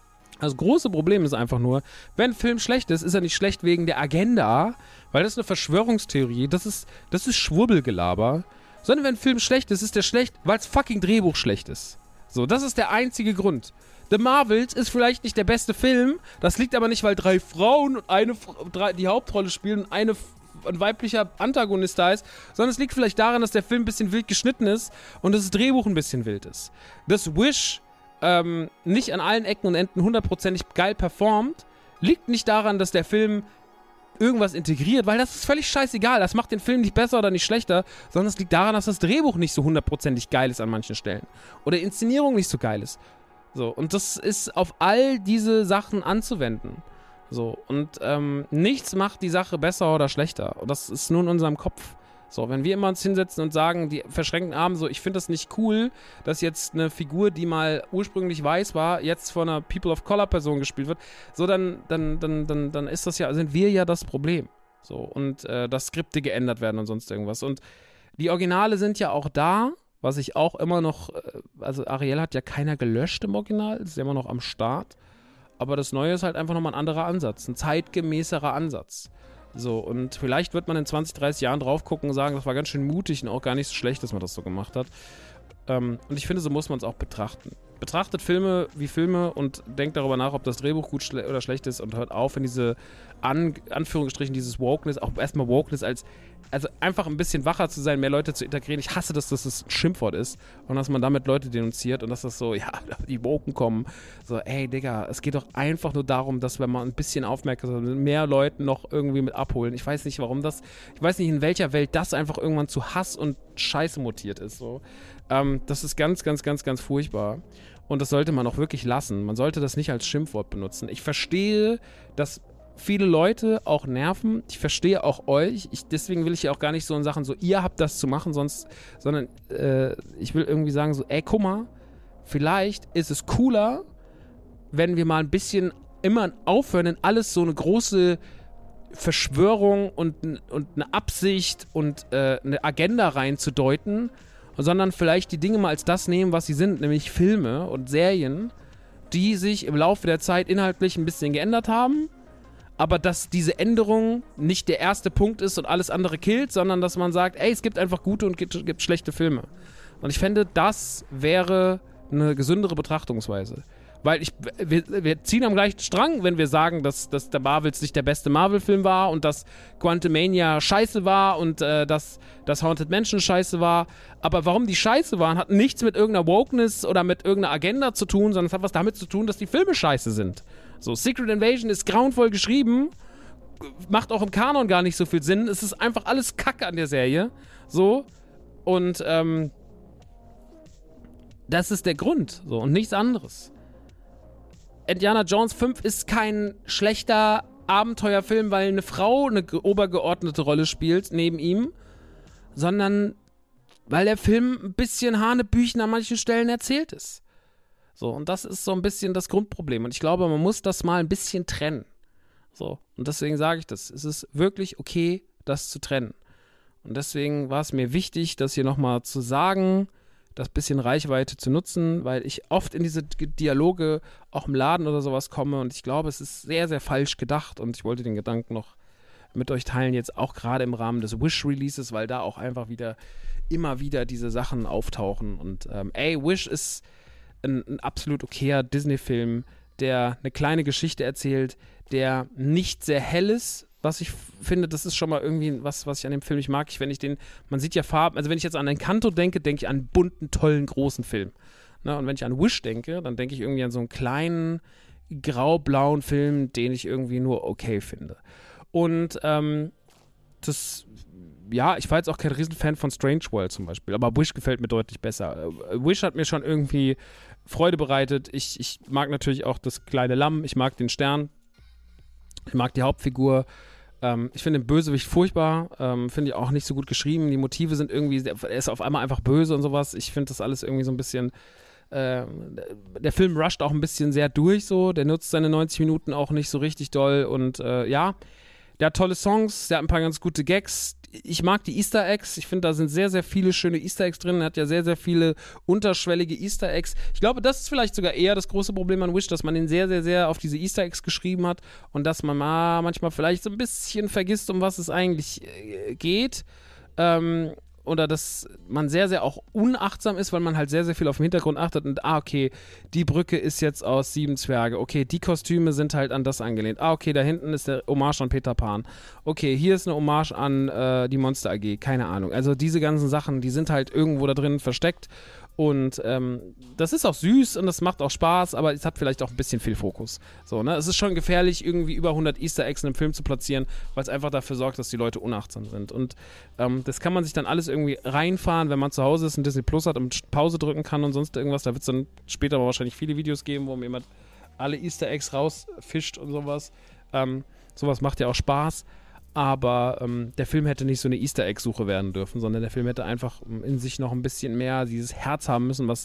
Das große Problem ist einfach nur, wenn ein Film schlecht ist, ist er nicht schlecht wegen der Agenda, weil das ist eine Verschwörungstheorie, das ist, das ist Schwurbelgelaber, sondern wenn ein Film schlecht ist, ist der schlecht, weil das fucking Drehbuch schlecht ist. So, das ist der einzige Grund. The Marvels ist vielleicht nicht der beste Film, das liegt aber nicht, weil drei Frauen und eine drei, die Hauptrolle spielen und eine ein weiblicher Antagonist da ist, sondern es liegt vielleicht daran, dass der Film ein bisschen wild geschnitten ist und das Drehbuch ein bisschen wild ist. Das Wish ähm, nicht an allen Ecken und Enden hundertprozentig geil performt, liegt nicht daran, dass der Film irgendwas integriert, weil das ist völlig scheißegal. Das macht den Film nicht besser oder nicht schlechter, sondern es liegt daran, dass das Drehbuch nicht so hundertprozentig geil ist an manchen Stellen. Oder die Inszenierung nicht so geil ist. So, und das ist auf all diese Sachen anzuwenden. So, und ähm, nichts macht die Sache besser oder schlechter. Und das ist nur in unserem Kopf. So, wenn wir immer uns hinsetzen und sagen, die verschränkten Arme, so, ich finde das nicht cool, dass jetzt eine Figur, die mal ursprünglich weiß war, jetzt von einer People-of-Color-Person gespielt wird, so, dann, dann, dann, dann, dann ist das ja, sind wir ja das Problem. So, und äh, dass Skripte geändert werden und sonst irgendwas. Und die Originale sind ja auch da, was ich auch immer noch, also Ariel hat ja keiner gelöscht im Original, ist ja immer noch am Start. Aber das Neue ist halt einfach nochmal ein anderer Ansatz, ein zeitgemäßerer Ansatz. So, und vielleicht wird man in zwanzig, dreißig Jahren drauf gucken und sagen, das war ganz schön mutig und auch gar nicht so schlecht, dass man das so gemacht hat. Ähm, und ich finde, so muss man es auch betrachten. Betrachtet Filme wie Filme und denkt darüber nach, ob das Drehbuch gut schle- oder schlecht ist und hört auf in diese An- Anführungsstrichen, dieses Wokeness, auch erstmal Wokeness als, also einfach ein bisschen wacher zu sein, mehr Leute zu integrieren. Ich hasse, dass das ein Schimpfwort ist und dass man damit Leute denunziert und dass das so, ja, die Woken kommen. So, ey, Digga, es geht doch einfach nur darum, dass wenn man ein bisschen aufmerksam ist, mehr Leuten noch irgendwie mit abholen. Ich weiß nicht, warum das, ich weiß nicht, in welcher Welt das einfach irgendwann zu Hass und Scheiße mutiert ist. So. Ähm, das ist ganz, ganz, ganz, ganz furchtbar. Und das sollte man auch wirklich lassen. Man sollte das nicht als Schimpfwort benutzen. Ich verstehe, dass viele Leute auch nerven. Ich verstehe auch euch. Ich, deswegen will ich ja auch gar nicht so in Sachen so, ihr habt das zu machen, sonst, sondern äh, ich will irgendwie sagen so, ey, guck mal, vielleicht ist es cooler, wenn wir mal ein bisschen immer aufhören, in alles so eine große Verschwörung und, und eine Absicht und äh, eine Agenda reinzudeuten, sondern vielleicht die Dinge mal als das nehmen, was sie sind, nämlich Filme und Serien, die sich im Laufe der Zeit inhaltlich ein bisschen geändert haben, aber dass diese Änderung nicht der erste Punkt ist und alles andere killt, sondern dass man sagt, ey, es gibt einfach gute und gibt, gibt schlechte Filme. Und ich fände, das wäre eine gesündere Betrachtungsweise. Weil ich, wir, wir ziehen am gleichen Strang, wenn wir sagen, dass, dass der Marvels nicht der beste Marvel-Film war und dass Quantumania scheiße war und äh, dass, dass Haunted Mansion scheiße war. Aber warum die scheiße waren, hat nichts mit irgendeiner Wokeness oder mit irgendeiner Agenda zu tun, sondern es hat was damit zu tun, dass die Filme scheiße sind. So, Secret Invasion ist grauenvoll geschrieben, macht auch im Kanon gar nicht so viel Sinn. Es ist einfach alles Kacke an der Serie. So, und ähm, das ist der Grund. So, und nichts anderes. Indiana Jones fünf ist kein schlechter Abenteuerfilm, weil eine Frau eine obergeordnete Rolle spielt neben ihm, sondern weil der Film ein bisschen Hanebüchen an manchen Stellen erzählt ist. So, und das ist so ein bisschen das Grundproblem. Und ich glaube, man muss das mal ein bisschen trennen. So, und deswegen sage ich das. Es ist wirklich okay, das zu trennen. Und deswegen war es mir wichtig, das hier nochmal zu sagen, das bisschen Reichweite zu nutzen, weil ich oft in diese Dialoge auch im Laden oder sowas komme und ich glaube, es ist sehr, sehr falsch gedacht und ich wollte den Gedanken noch mit euch teilen, jetzt auch gerade im Rahmen des Wish-Releases, weil da auch einfach wieder, immer wieder diese Sachen auftauchen und ähm, ey, Wish ist ein, ein absolut okayer Disney-Film, der eine kleine Geschichte erzählt, der nicht sehr hell ist, was ich finde, das ist schon mal irgendwie was, was ich an dem Film nicht mag. Ich, wenn ich den, man sieht ja Farben, also wenn ich jetzt an Encanto denke, denke ich an einen bunten, tollen, großen Film. Ne? Und wenn ich an Wish denke, dann denke ich irgendwie an so einen kleinen, grau-blauen Film, den ich irgendwie nur okay finde. Und ähm, das, ja, ich war jetzt auch kein Riesenfan von Strange World zum Beispiel, aber Wish gefällt mir deutlich besser. Wish hat mir schon irgendwie Freude bereitet. Ich, ich mag natürlich auch das kleine Lamm, ich mag den Stern, ich mag die Hauptfigur. Ähm, ich finde den Bösewicht furchtbar, ähm, finde ich auch nicht so gut geschrieben. Die Motive sind irgendwie, er ist auf einmal einfach böse und sowas. Ich finde das alles irgendwie so ein bisschen, äh, der Film rusht auch ein bisschen sehr durch so, der nutzt seine neunzig Minuten auch nicht so richtig doll und äh, ja, der hat tolle Songs, der hat ein paar ganz gute Gags. Ich mag die Easter Eggs. Ich finde, da sind sehr, sehr viele schöne Easter Eggs drin. Er hat ja sehr, sehr viele unterschwellige Easter Eggs. Ich glaube, das ist vielleicht sogar eher das große Problem an Wish, dass man ihn sehr, sehr, sehr auf diese Easter Eggs geschrieben hat und dass man mal manchmal vielleicht so ein bisschen vergisst, um was es eigentlich äh, geht. Ähm, oder dass man sehr, sehr auch unachtsam ist, weil man halt sehr, sehr viel auf den Hintergrund achtet und ah, okay, die Brücke ist jetzt aus Sieben Zwerge, okay, die Kostüme sind halt an das angelehnt, ah, okay, da hinten ist der Hommage an Peter Pan, okay, hier ist eine Hommage an äh, die Monster A G, keine Ahnung, also diese ganzen Sachen, die sind halt irgendwo da drin versteckt und ähm, das ist auch süß und das macht auch Spaß, aber es hat vielleicht auch ein bisschen viel Fokus. So, ne? Es ist schon gefährlich, irgendwie über hundert Easter Eggs in einem Film zu platzieren, weil es einfach dafür sorgt, dass die Leute unachtsam sind. Und ähm, das kann man sich dann alles irgendwie reinfahren, wenn man zu Hause ist und Disney Plus hat und Pause drücken kann und sonst irgendwas. Da wird es dann später aber wahrscheinlich viele Videos geben, wo mir jemand alle Easter Eggs rausfischt und sowas. Ähm, sowas macht ja auch Spaß. Aber ähm, der Film hätte nicht so eine Easter Egg-Suche werden dürfen, sondern der Film hätte einfach in sich noch ein bisschen mehr dieses Herz haben müssen, was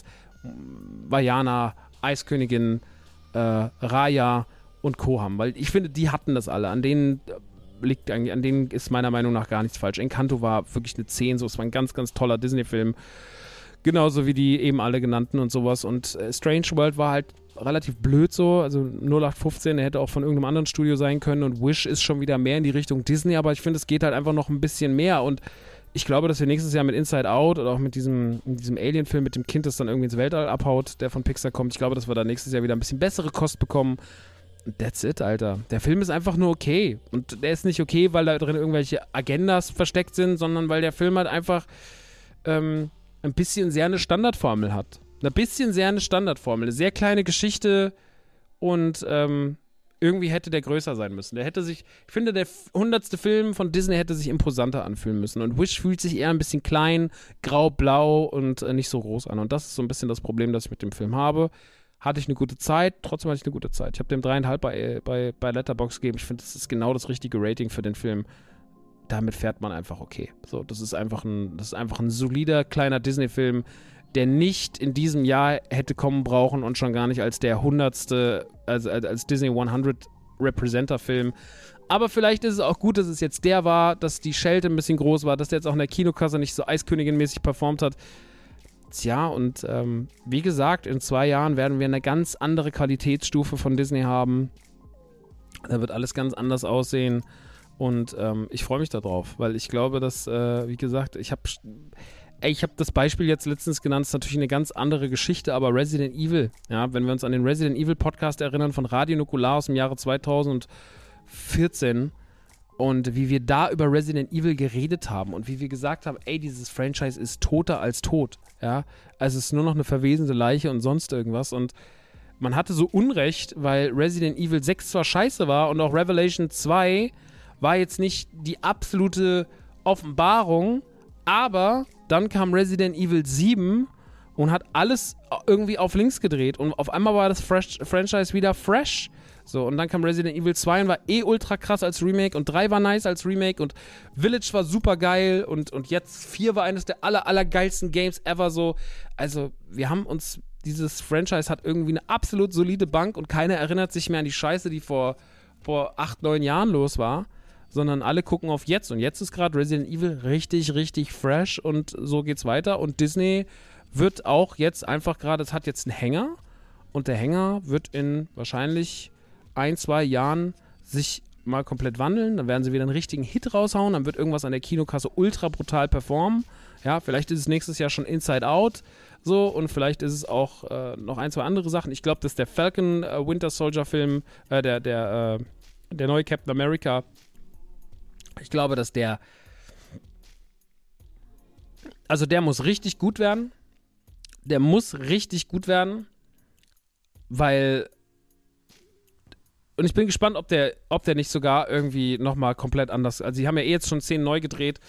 Vajana, Eiskönigin, äh, Raya und Co. haben. Weil ich finde, die hatten das alle. An denen liegt eigentlich, an denen ist meiner Meinung nach gar nichts falsch. Encanto war wirklich eine zehn, so, es war ein ganz, ganz toller Disney-Film. Genauso wie die eben alle genannten und sowas. Und äh, Strange World war halt relativ blöd so, also null acht fünfzehn, der hätte auch von irgendeinem anderen Studio sein können und Wish ist schon wieder mehr in die Richtung Disney, aber ich finde, es geht halt einfach noch ein bisschen mehr und ich glaube, dass wir nächstes Jahr mit Inside Out oder auch mit diesem, diesem Alien-Film mit dem Kind, das dann irgendwie ins Weltall abhaut, der von Pixar kommt, ich glaube, dass wir da nächstes Jahr wieder ein bisschen bessere Kost bekommen. That's it, Alter. Der Film ist einfach nur okay und der ist nicht okay, weil da drin irgendwelche Agendas versteckt sind, sondern weil der Film halt einfach ähm, ein bisschen sehr eine Standardformel hat. Ein bisschen sehr eine Standardformel. Eine sehr kleine Geschichte und ähm, irgendwie hätte der größer sein müssen. Der hätte sich, ich finde, der hundertste Film von Disney hätte sich imposanter anfühlen müssen. Und Wish fühlt sich eher ein bisschen klein, grau-blau und äh, nicht so groß an. Und das ist so ein bisschen das Problem, das ich mit dem Film habe. Hatte ich eine gute Zeit, trotzdem hatte ich eine gute Zeit. Ich habe dem dreieinhalb bei, bei, bei Letterboxd gegeben. Ich finde, das ist genau das richtige Rating für den Film. Damit fährt man einfach okay. So, das ist einfach ein, das ist einfach ein solider, kleiner Disney-Film, der nicht in diesem Jahr hätte kommen brauchen und schon gar nicht als der hundertste, also als Disney hundert Representer-Film. Aber vielleicht ist es auch gut, dass es jetzt der war, dass die Schelte ein bisschen groß war, dass der jetzt auch in der Kinokasse nicht so Eiskönigin-mäßig performt hat. Tja, und ähm, wie gesagt, in zwei Jahren werden wir eine ganz andere Qualitätsstufe von Disney haben. Da wird alles ganz anders aussehen. Und ähm, ich freue mich darauf, weil ich glaube, dass, äh, wie gesagt, ich habe ich habe das Beispiel jetzt letztens genannt, ist natürlich eine ganz andere Geschichte, aber Resident Evil, ja, wenn wir uns an den Resident Evil Podcast erinnern von Radio Nukular aus dem Jahre zweitausendvierzehn und wie wir da über Resident Evil geredet haben und wie wir gesagt haben, ey, dieses Franchise ist toter als tot, ja, also es ist nur noch eine verwesende Leiche und sonst irgendwas und man hatte so Unrecht, weil Resident Evil sechs zwar scheiße war und auch Revelation zwei war jetzt nicht die absolute Offenbarung, aber dann kam Resident Evil sieben und hat alles irgendwie auf links gedreht und auf einmal war das Fresh- Franchise wieder fresh. So, und dann kam Resident Evil zwei und war eh ultra krass als Remake und drei war nice als Remake und Village war super geil und, und jetzt vier war eines der aller, aller geilsten Games ever so. Also, wir haben uns, dieses Franchise hat irgendwie eine absolut solide Bank und keiner erinnert sich mehr an die Scheiße, die vor, vor acht, neun Jahren los war. Sondern alle gucken auf jetzt. Und jetzt ist gerade Resident Evil richtig, richtig fresh und so geht's weiter. Und Disney wird auch jetzt einfach gerade, es hat jetzt einen Hänger und der Hänger wird in wahrscheinlich ein, zwei Jahren sich mal komplett wandeln. Dann werden sie wieder einen richtigen Hit raushauen. Dann wird irgendwas an der Kinokasse ultra brutal performen. Ja, vielleicht ist es nächstes Jahr schon Inside Out so und vielleicht ist es auch äh, noch ein, zwei andere Sachen. Ich glaube, dass der Falcon äh, Winter Soldier Film, äh, der, der, äh, der neue Captain America, ich glaube, dass der, also der muss richtig gut werden. Der muss richtig gut werden, weil, und ich bin gespannt, ob der, ob der nicht sogar irgendwie nochmal komplett anders, also sie haben ja eh jetzt schon Szenen neu gedreht,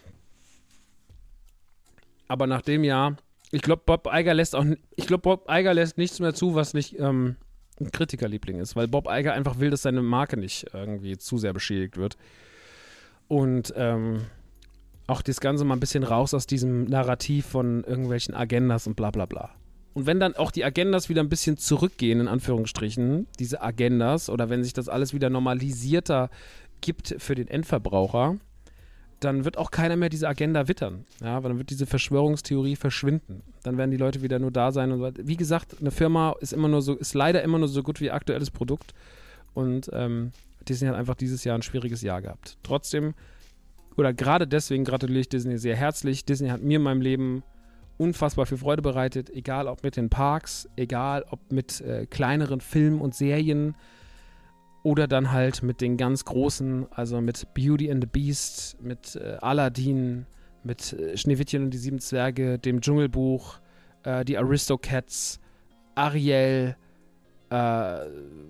aber nach dem Jahr, ich glaube, Bob Iger lässt auch, ich glaube, Bob Iger lässt nichts mehr zu, was nicht ähm, ein Kritikerliebling ist, weil Bob Iger einfach will, dass seine Marke nicht irgendwie zu sehr beschädigt wird. Und ähm, auch das Ganze mal ein bisschen raus aus diesem Narrativ von irgendwelchen Agendas und bla bla bla. Und wenn dann auch die Agendas wieder ein bisschen zurückgehen, in Anführungsstrichen, diese Agendas, oder wenn sich das alles wieder normalisierter gibt für den Endverbraucher, dann wird auch keiner mehr diese Agenda wittern. Ja, weil dann wird diese Verschwörungstheorie verschwinden. Dann werden die Leute wieder nur da sein. Und wie gesagt, eine Firma ist immer nur so, ist leider immer nur so gut wie ihr aktuelles Produkt. Und ähm, Disney hat einfach dieses Jahr ein schwieriges Jahr gehabt. Trotzdem, oder gerade deswegen gratuliere ich Disney sehr herzlich. Disney hat mir in meinem Leben unfassbar viel Freude bereitet, egal ob mit den Parks, egal ob mit äh, kleineren Filmen und Serien oder dann halt mit den ganz großen, also mit Beauty and the Beast, mit äh, Aladdin, mit äh, Schneewittchen und die sieben Zwerge, dem Dschungelbuch, äh, die Aristocats, Ariel, äh,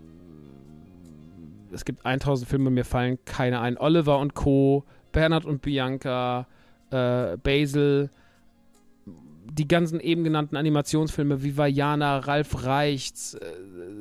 es gibt tausend Filme, mir fallen keine ein, Oliver und Co., Bernhard und Bianca, äh, Basil, die ganzen eben genannten Animationsfilme wie Vaiana, Ralf Reichts, äh,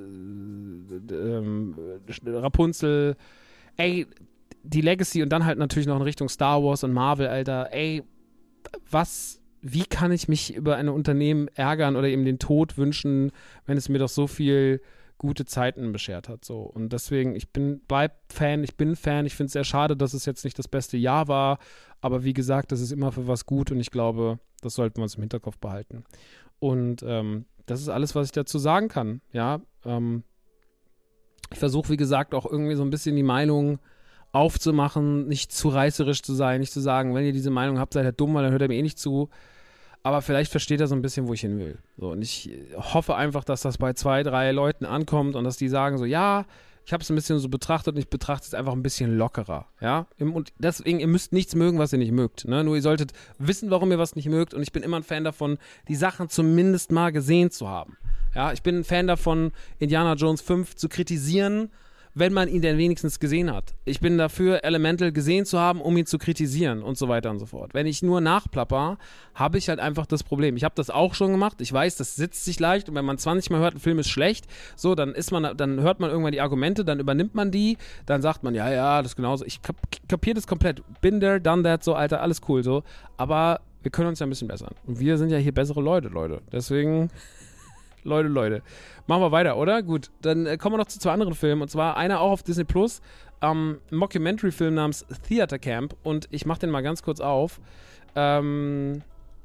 äh, Rapunzel, ey, die Legacy und dann halt natürlich noch in Richtung Star Wars und Marvel, Alter, ey, was, wie kann ich mich über ein Unternehmen ärgern oder eben den Tod wünschen, wenn es mir doch so viel gute Zeiten beschert hat, so. Und deswegen, ich bin bleib Fan, ich bin Fan, ich finde es sehr schade, dass es jetzt nicht das beste Jahr war, aber wie gesagt, das ist immer für was gut und ich glaube, das sollten wir uns im Hinterkopf behalten. Und ähm, das ist alles, was ich dazu sagen kann, ja. Ähm, ich versuche, wie gesagt, auch irgendwie so ein bisschen die Meinung aufzumachen, nicht zu reißerisch zu sein, nicht zu sagen, wenn ihr diese Meinung habt, seid ihr dumm, weil dann hört ihr mir eh nicht zu. Aber vielleicht versteht er so ein bisschen, wo ich hin will. So, und ich hoffe einfach, dass das bei zwei, drei Leuten ankommt und dass die sagen so, ja, ich habe es ein bisschen so betrachtet und ich betrachte es einfach ein bisschen lockerer. Ja? Und deswegen, ihr müsst nichts mögen, was ihr nicht mögt. Ne? Nur ihr solltet wissen, warum ihr was nicht mögt. Und ich bin immer ein Fan davon, die Sachen zumindest mal gesehen zu haben. Ja? Ich bin ein Fan davon, Indiana Jones fünf zu kritisieren, wenn man ihn denn wenigstens gesehen hat. Ich bin dafür, Elemental gesehen zu haben, um ihn zu kritisieren und so weiter und so fort. Wenn ich nur nachplapper, habe ich halt einfach das Problem. Ich habe das auch schon gemacht. Ich weiß, das sitzt sich leicht und wenn man zwanzig Mal hört, ein Film ist schlecht, so, dann ist man, dann hört man irgendwann die Argumente, dann übernimmt man die, dann sagt man, ja, ja, das ist genauso. Ich kap- kapiere das komplett. Been there, done that, so, Alter, alles cool, so. Aber wir können uns ja ein bisschen bessern. Und wir sind ja hier bessere Leute, Leute. Deswegen... Leute, Leute. Machen wir weiter, oder? Gut, dann äh, kommen wir noch zu zwei anderen Filmen. Und zwar einer auch auf Disney Plus. Ähm, ein Mockumentary-Film namens Theater Camp. Und ich mache den mal ganz kurz auf. Ähm,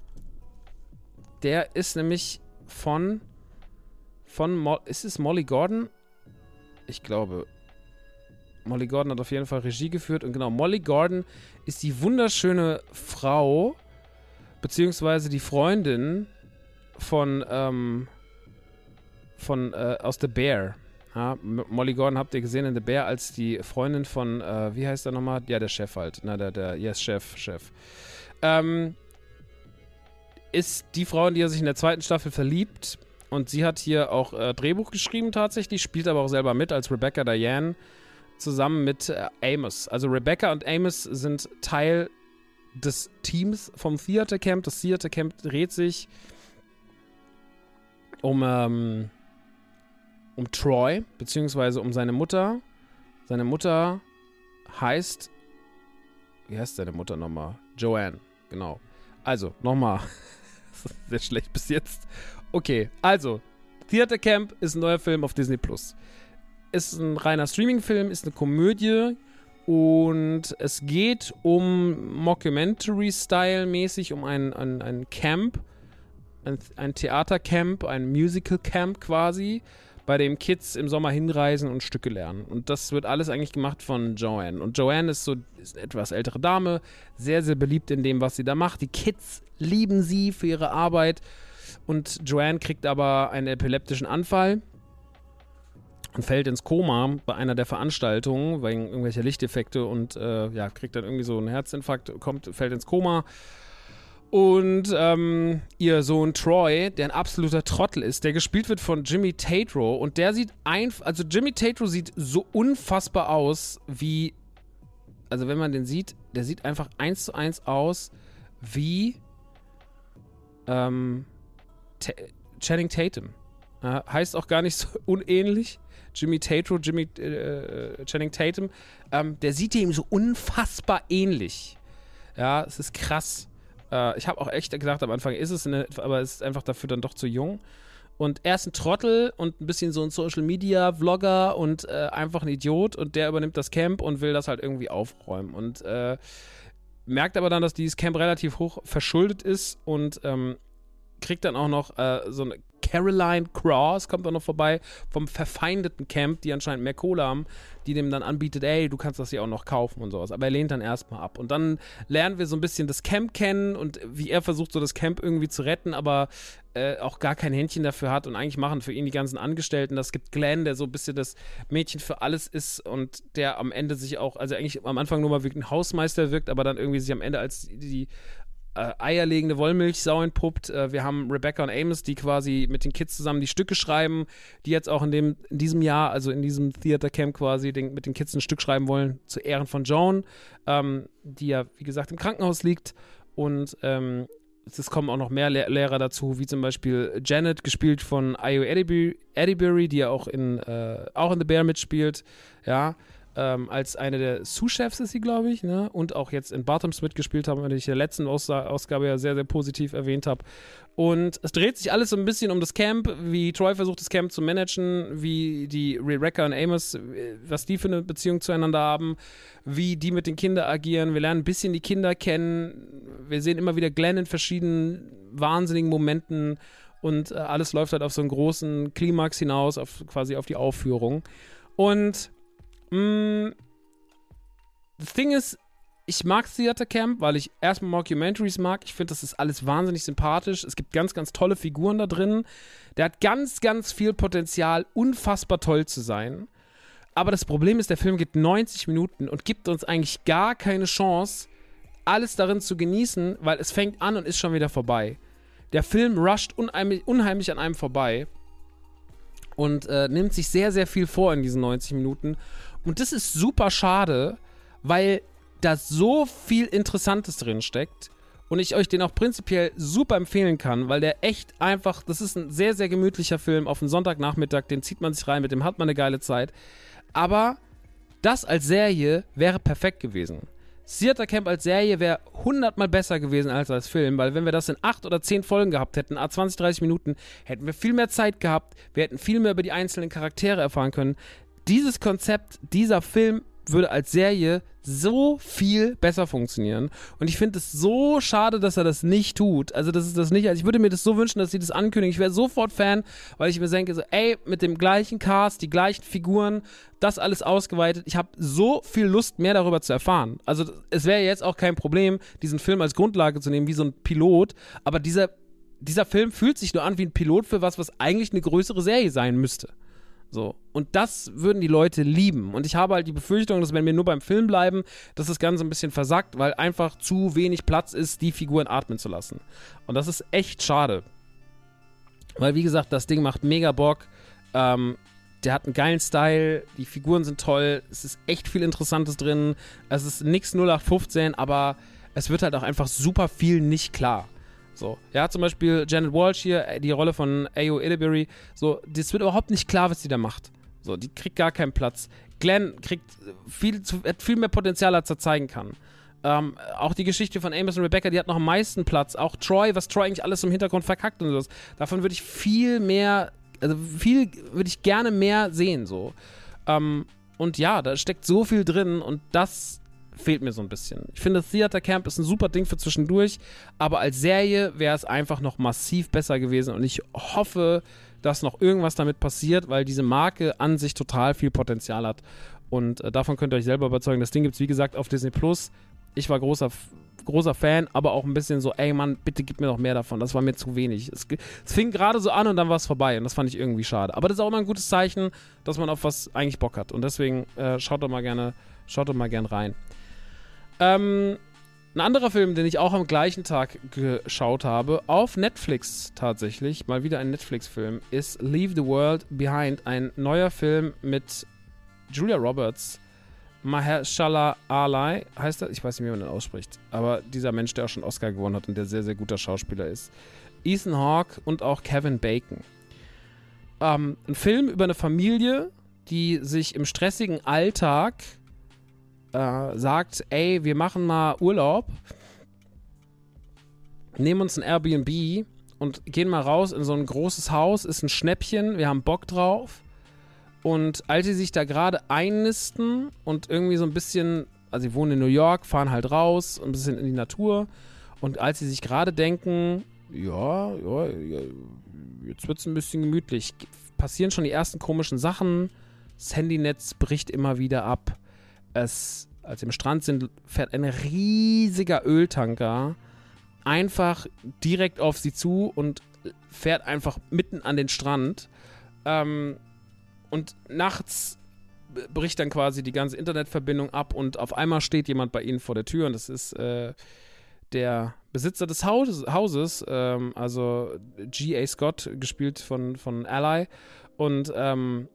der ist nämlich von... von Mo- ist es Molly Gordon? Ich glaube. Molly Gordon hat auf jeden Fall Regie geführt. Und genau, Molly Gordon ist die wunderschöne Frau, beziehungsweise die Freundin von... Ähm, von äh, aus The Bear. Ja, Molly Gordon habt ihr gesehen in The Bear als die Freundin von, äh, wie heißt der nochmal? Ja, der Chef halt. Na, der, der, yes, Chef, Chef. Ähm, ist die Frau, in die er sich in der zweiten Staffel verliebt. Und sie hat hier auch äh, Drehbuch geschrieben tatsächlich, spielt aber auch selber mit als Rebecca Diane zusammen mit äh, Amos. Also Rebecca und Amos sind Teil des Teams vom Theater Camp. Das Theater Camp dreht sich um, ähm, um Troy, beziehungsweise um seine Mutter. Seine Mutter heißt, wie heißt seine Mutter nochmal? Joanne, genau. Also, nochmal. Sehr schlecht bis jetzt. Okay, also, Theater Camp ist ein neuer Film auf Disney Plus. Ist ein reiner Streaming-Film, ist eine Komödie und es geht um Mockumentary-Style-mäßig, um ein, ein, ein Camp, ein, ein Theatercamp, ein Musical-Camp quasi, bei dem Kids im Sommer hinreisen und Stücke lernen. Und das wird alles eigentlich gemacht von Joanne. Und Joanne ist so ist eine etwas ältere Dame, sehr, sehr beliebt in dem, was sie da macht. Die Kids lieben sie für ihre Arbeit. Und Joanne kriegt aber einen epileptischen Anfall und fällt ins Koma bei einer der Veranstaltungen wegen irgendwelcher Lichteffekte und äh, ja, kriegt dann irgendwie so einen Herzinfarkt, kommt, fällt ins Koma. Und ähm, ihr Sohn Troy, der ein absoluter Trottel ist, der gespielt wird von Jimmy Tatro und der sieht einfach, also Jimmy Tatro sieht so unfassbar aus wie, also wenn man den sieht, der sieht einfach eins zu eins aus wie ähm, T- Channing Tatum. Äh, heißt auch gar nicht so unähnlich. Jimmy Tatro, Jimmy äh, Channing Tatum, ähm, der sieht ihm so unfassbar ähnlich. Ja, es ist krass. Ich habe auch echt gedacht am Anfang, ist es eine, aber es ist einfach dafür dann doch zu jung. Und er ist ein Trottel und ein bisschen so ein Social-Media-Vlogger und äh, einfach ein Idiot und der übernimmt das Camp und will das halt irgendwie aufräumen und äh, merkt aber dann, dass dieses Camp relativ hoch verschuldet ist und ähm, kriegt dann auch noch äh, so eine Caroline Cross, kommt auch noch vorbei, vom verfeindeten Camp, die anscheinend mehr Kohle haben, die dem dann anbietet, ey, du kannst das hier auch noch kaufen und sowas. Aber er lehnt dann erstmal ab. Und dann lernen wir so ein bisschen das Camp kennen und wie er versucht, so das Camp irgendwie zu retten, aber äh, auch gar kein Händchen dafür hat und eigentlich machen für ihn die ganzen Angestellten. Das gibt Glenn, der so ein bisschen das Mädchen für alles ist und der am Ende sich auch, also eigentlich am Anfang nur mal wie ein Hausmeister wirkt, aber dann irgendwie sich am Ende als die, die Äh, eierlegende Wollmilchsau entpuppt. Äh, wir haben Rebecca und Amos, die quasi mit den Kids zusammen die Stücke schreiben, die jetzt auch in, dem, in diesem Jahr, also in diesem Theater Camp quasi den, mit den Kids ein Stück schreiben wollen, zu Ehren von Joan, ähm, die ja, wie gesagt, im Krankenhaus liegt. Und ähm, es kommen auch noch mehr Le- Lehrer dazu, wie zum Beispiel Janet, gespielt von Ayo Eddybury, Eddybury, die ja auch in, äh, auch in The Bear mitspielt, ja. Ähm, als eine der Sous-Chefs ist sie, glaube ich, ne? Und auch jetzt in Bottoms mitgespielt haben, die ich in der letzten Aus- Ausgabe ja sehr, sehr positiv erwähnt habe. Und es dreht sich alles so ein bisschen um das Camp, wie Troy versucht, das Camp zu managen, wie die Rebecca und Amos, was die für eine Beziehung zueinander haben, wie die mit den Kindern agieren. Wir lernen ein bisschen die Kinder kennen. Wir sehen immer wieder Glenn in verschiedenen wahnsinnigen Momenten und äh, alles läuft halt auf so einen großen Klimax hinaus, auf, quasi auf die Aufführung. Und das Ding ist, ich mag Theater Camp, weil ich erstmal Mockumentaries mag. Ich finde, das ist alles wahnsinnig sympathisch. Es gibt ganz, ganz tolle Figuren da drin. Der hat ganz, ganz viel Potenzial, unfassbar toll zu sein. Aber das Problem ist, der Film geht neunzig Minuten und gibt uns eigentlich gar keine Chance, alles darin zu genießen, weil es fängt an und ist schon wieder vorbei. Der Film rusht unheimlich, unheimlich an einem vorbei und äh, nimmt sich sehr, sehr viel vor in diesen neunzig Minuten. Und das ist super schade, weil da so viel Interessantes drin steckt und ich euch den auch prinzipiell super empfehlen kann, weil der echt einfach, das ist ein sehr, sehr gemütlicher Film auf einen Sonntagnachmittag, den zieht man sich rein, mit dem hat man eine geile Zeit. Aber das als Serie wäre perfekt gewesen. Theater Camp als Serie wäre hundertmal besser gewesen als als Film, weil wenn wir das in acht oder zehn Folgen gehabt hätten, zwanzig, dreißig Minuten, hätten wir viel mehr Zeit gehabt, wir hätten viel mehr über die einzelnen Charaktere erfahren können. Dieses Konzept, dieser Film würde als Serie so viel besser funktionieren. Und ich finde es so schade, dass er das nicht tut. Also, das ist das nicht. Also, ich würde mir das so wünschen, dass sie das ankündigen. Ich wäre sofort Fan, weil ich mir denke, so, ey, mit dem gleichen Cast, die gleichen Figuren, das alles ausgeweitet. Ich habe so viel Lust, mehr darüber zu erfahren. Also, es wäre jetzt auch kein Problem, diesen Film als Grundlage zu nehmen, wie so ein Pilot. Aber dieser, dieser Film fühlt sich nur an wie ein Pilot für was, was eigentlich eine größere Serie sein müsste. So. Und das würden die Leute lieben. Und ich habe halt die Befürchtung, dass wenn wir nur beim Film bleiben, dass das Ganze ein bisschen versackt, weil einfach zu wenig Platz ist, die Figuren atmen zu lassen. Und das ist echt schade. Weil, wie gesagt, das Ding macht mega Bock. Ähm, der hat einen geilen Style, die Figuren sind toll, es ist echt viel Interessantes drin. Es ist nix null acht fünfzehn, aber es wird halt auch einfach super viel nicht klar. So, ja, zum Beispiel Janet Walsh hier, die Rolle von Ayo Eddybury, so, das wird überhaupt nicht klar, was sie da macht. So, die kriegt gar keinen Platz. Glenn kriegt viel, hat viel mehr Potenzial, als er zeigen kann. Ähm, auch die Geschichte von Amos und Rebecca, die hat noch am meisten Platz. Auch Troy, was Troy eigentlich alles im Hintergrund verkackt und so. Davon würde ich viel mehr, also viel würde ich gerne mehr sehen, so. Ähm, und ja, da steckt so viel drin und das fehlt mir so ein bisschen. Ich finde, Theater Camp ist ein super Ding für zwischendurch, aber als Serie wäre es einfach noch massiv besser gewesen und ich hoffe, dass noch irgendwas damit passiert, weil diese Marke an sich total viel Potenzial hat und äh, davon könnt ihr euch selber überzeugen. Das Ding gibt es, wie gesagt, auf Disney Plus. Ich war großer, großer Fan, aber auch ein bisschen so, ey Mann, bitte gib mir noch mehr davon. Das war mir zu wenig. Es, es fing gerade so an und dann war es vorbei und das fand ich irgendwie schade. Aber das ist auch immer ein gutes Zeichen, dass man auf was eigentlich Bock hat und deswegen äh, schaut doch mal gerne, schaut doch mal gerne rein. Ähm, ein anderer Film, den ich auch am gleichen Tag geschaut habe, auf Netflix tatsächlich, mal wieder ein Netflix-Film, ist Leave the World Behind, ein neuer Film mit Julia Roberts, Mahershala Ali, heißt er? Ich weiß nicht, wie man den ausspricht, aber dieser Mensch, der auch schon Oscar gewonnen hat und der sehr, sehr guter Schauspieler ist. Ethan Hawke und auch Kevin Bacon. Ähm, ein Film über eine Familie, die sich im stressigen Alltag Äh, sagt, ey, wir machen mal Urlaub, nehmen uns ein Airbnb und gehen mal raus in so ein großes Haus, ist ein Schnäppchen, wir haben Bock drauf. Und als sie sich da gerade einnisten und irgendwie so ein bisschen, also sie wohnen in New York, fahren halt raus, ein bisschen in die Natur. Und als sie sich gerade denken, ja, ja, ja jetzt wird es ein bisschen gemütlich, passieren schon die ersten komischen Sachen. Das Handynetz bricht immer wieder ab. Es, als sie am Strand sind, fährt ein riesiger Öltanker einfach direkt auf sie zu und fährt einfach mitten an den Strand. Ähm, und nachts bricht dann quasi die ganze Internetverbindung ab und auf einmal steht jemand bei ihnen vor der Tür und das ist äh, der Besitzer des Haus, Hauses, ähm, also G A. Scott, gespielt von, von Ally. Und, ähm,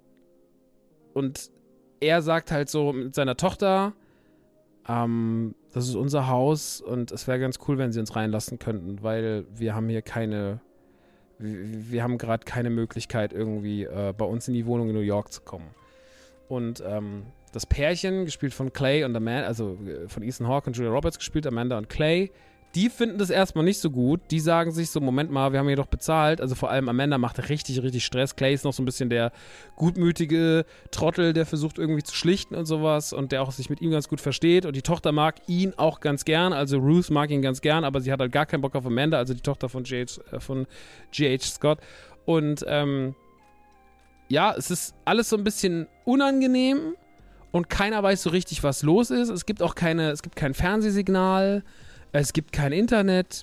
und er sagt halt so mit seiner Tochter, ähm, das ist unser Haus und es wäre ganz cool, wenn sie uns reinlassen könnten, weil wir haben hier keine, wir, wir haben gerade keine Möglichkeit, irgendwie äh, bei uns in die Wohnung in New York zu kommen. Und ähm, das Pärchen, gespielt von Clay und Amanda, also äh, von Ethan Hawke und Julia Roberts gespielt, Amanda und Clay, die finden das erstmal nicht so gut. Die sagen sich so, Moment mal, wir haben hier doch bezahlt. Also vor allem Amanda macht richtig, richtig Stress. Clay ist noch so ein bisschen der gutmütige Trottel, der versucht irgendwie zu schlichten und sowas und der auch sich mit ihm ganz gut versteht. Und die Tochter mag ihn auch ganz gern. Also Ruth mag ihn ganz gern, aber sie hat halt gar keinen Bock auf Amanda, also die Tochter von G H, äh, von G H. Scott. Und ähm, ja, es ist alles so ein bisschen unangenehm und keiner weiß so richtig, was los ist. Es gibt auch keine, es gibt kein Fernsehsignal. Es gibt kein Internet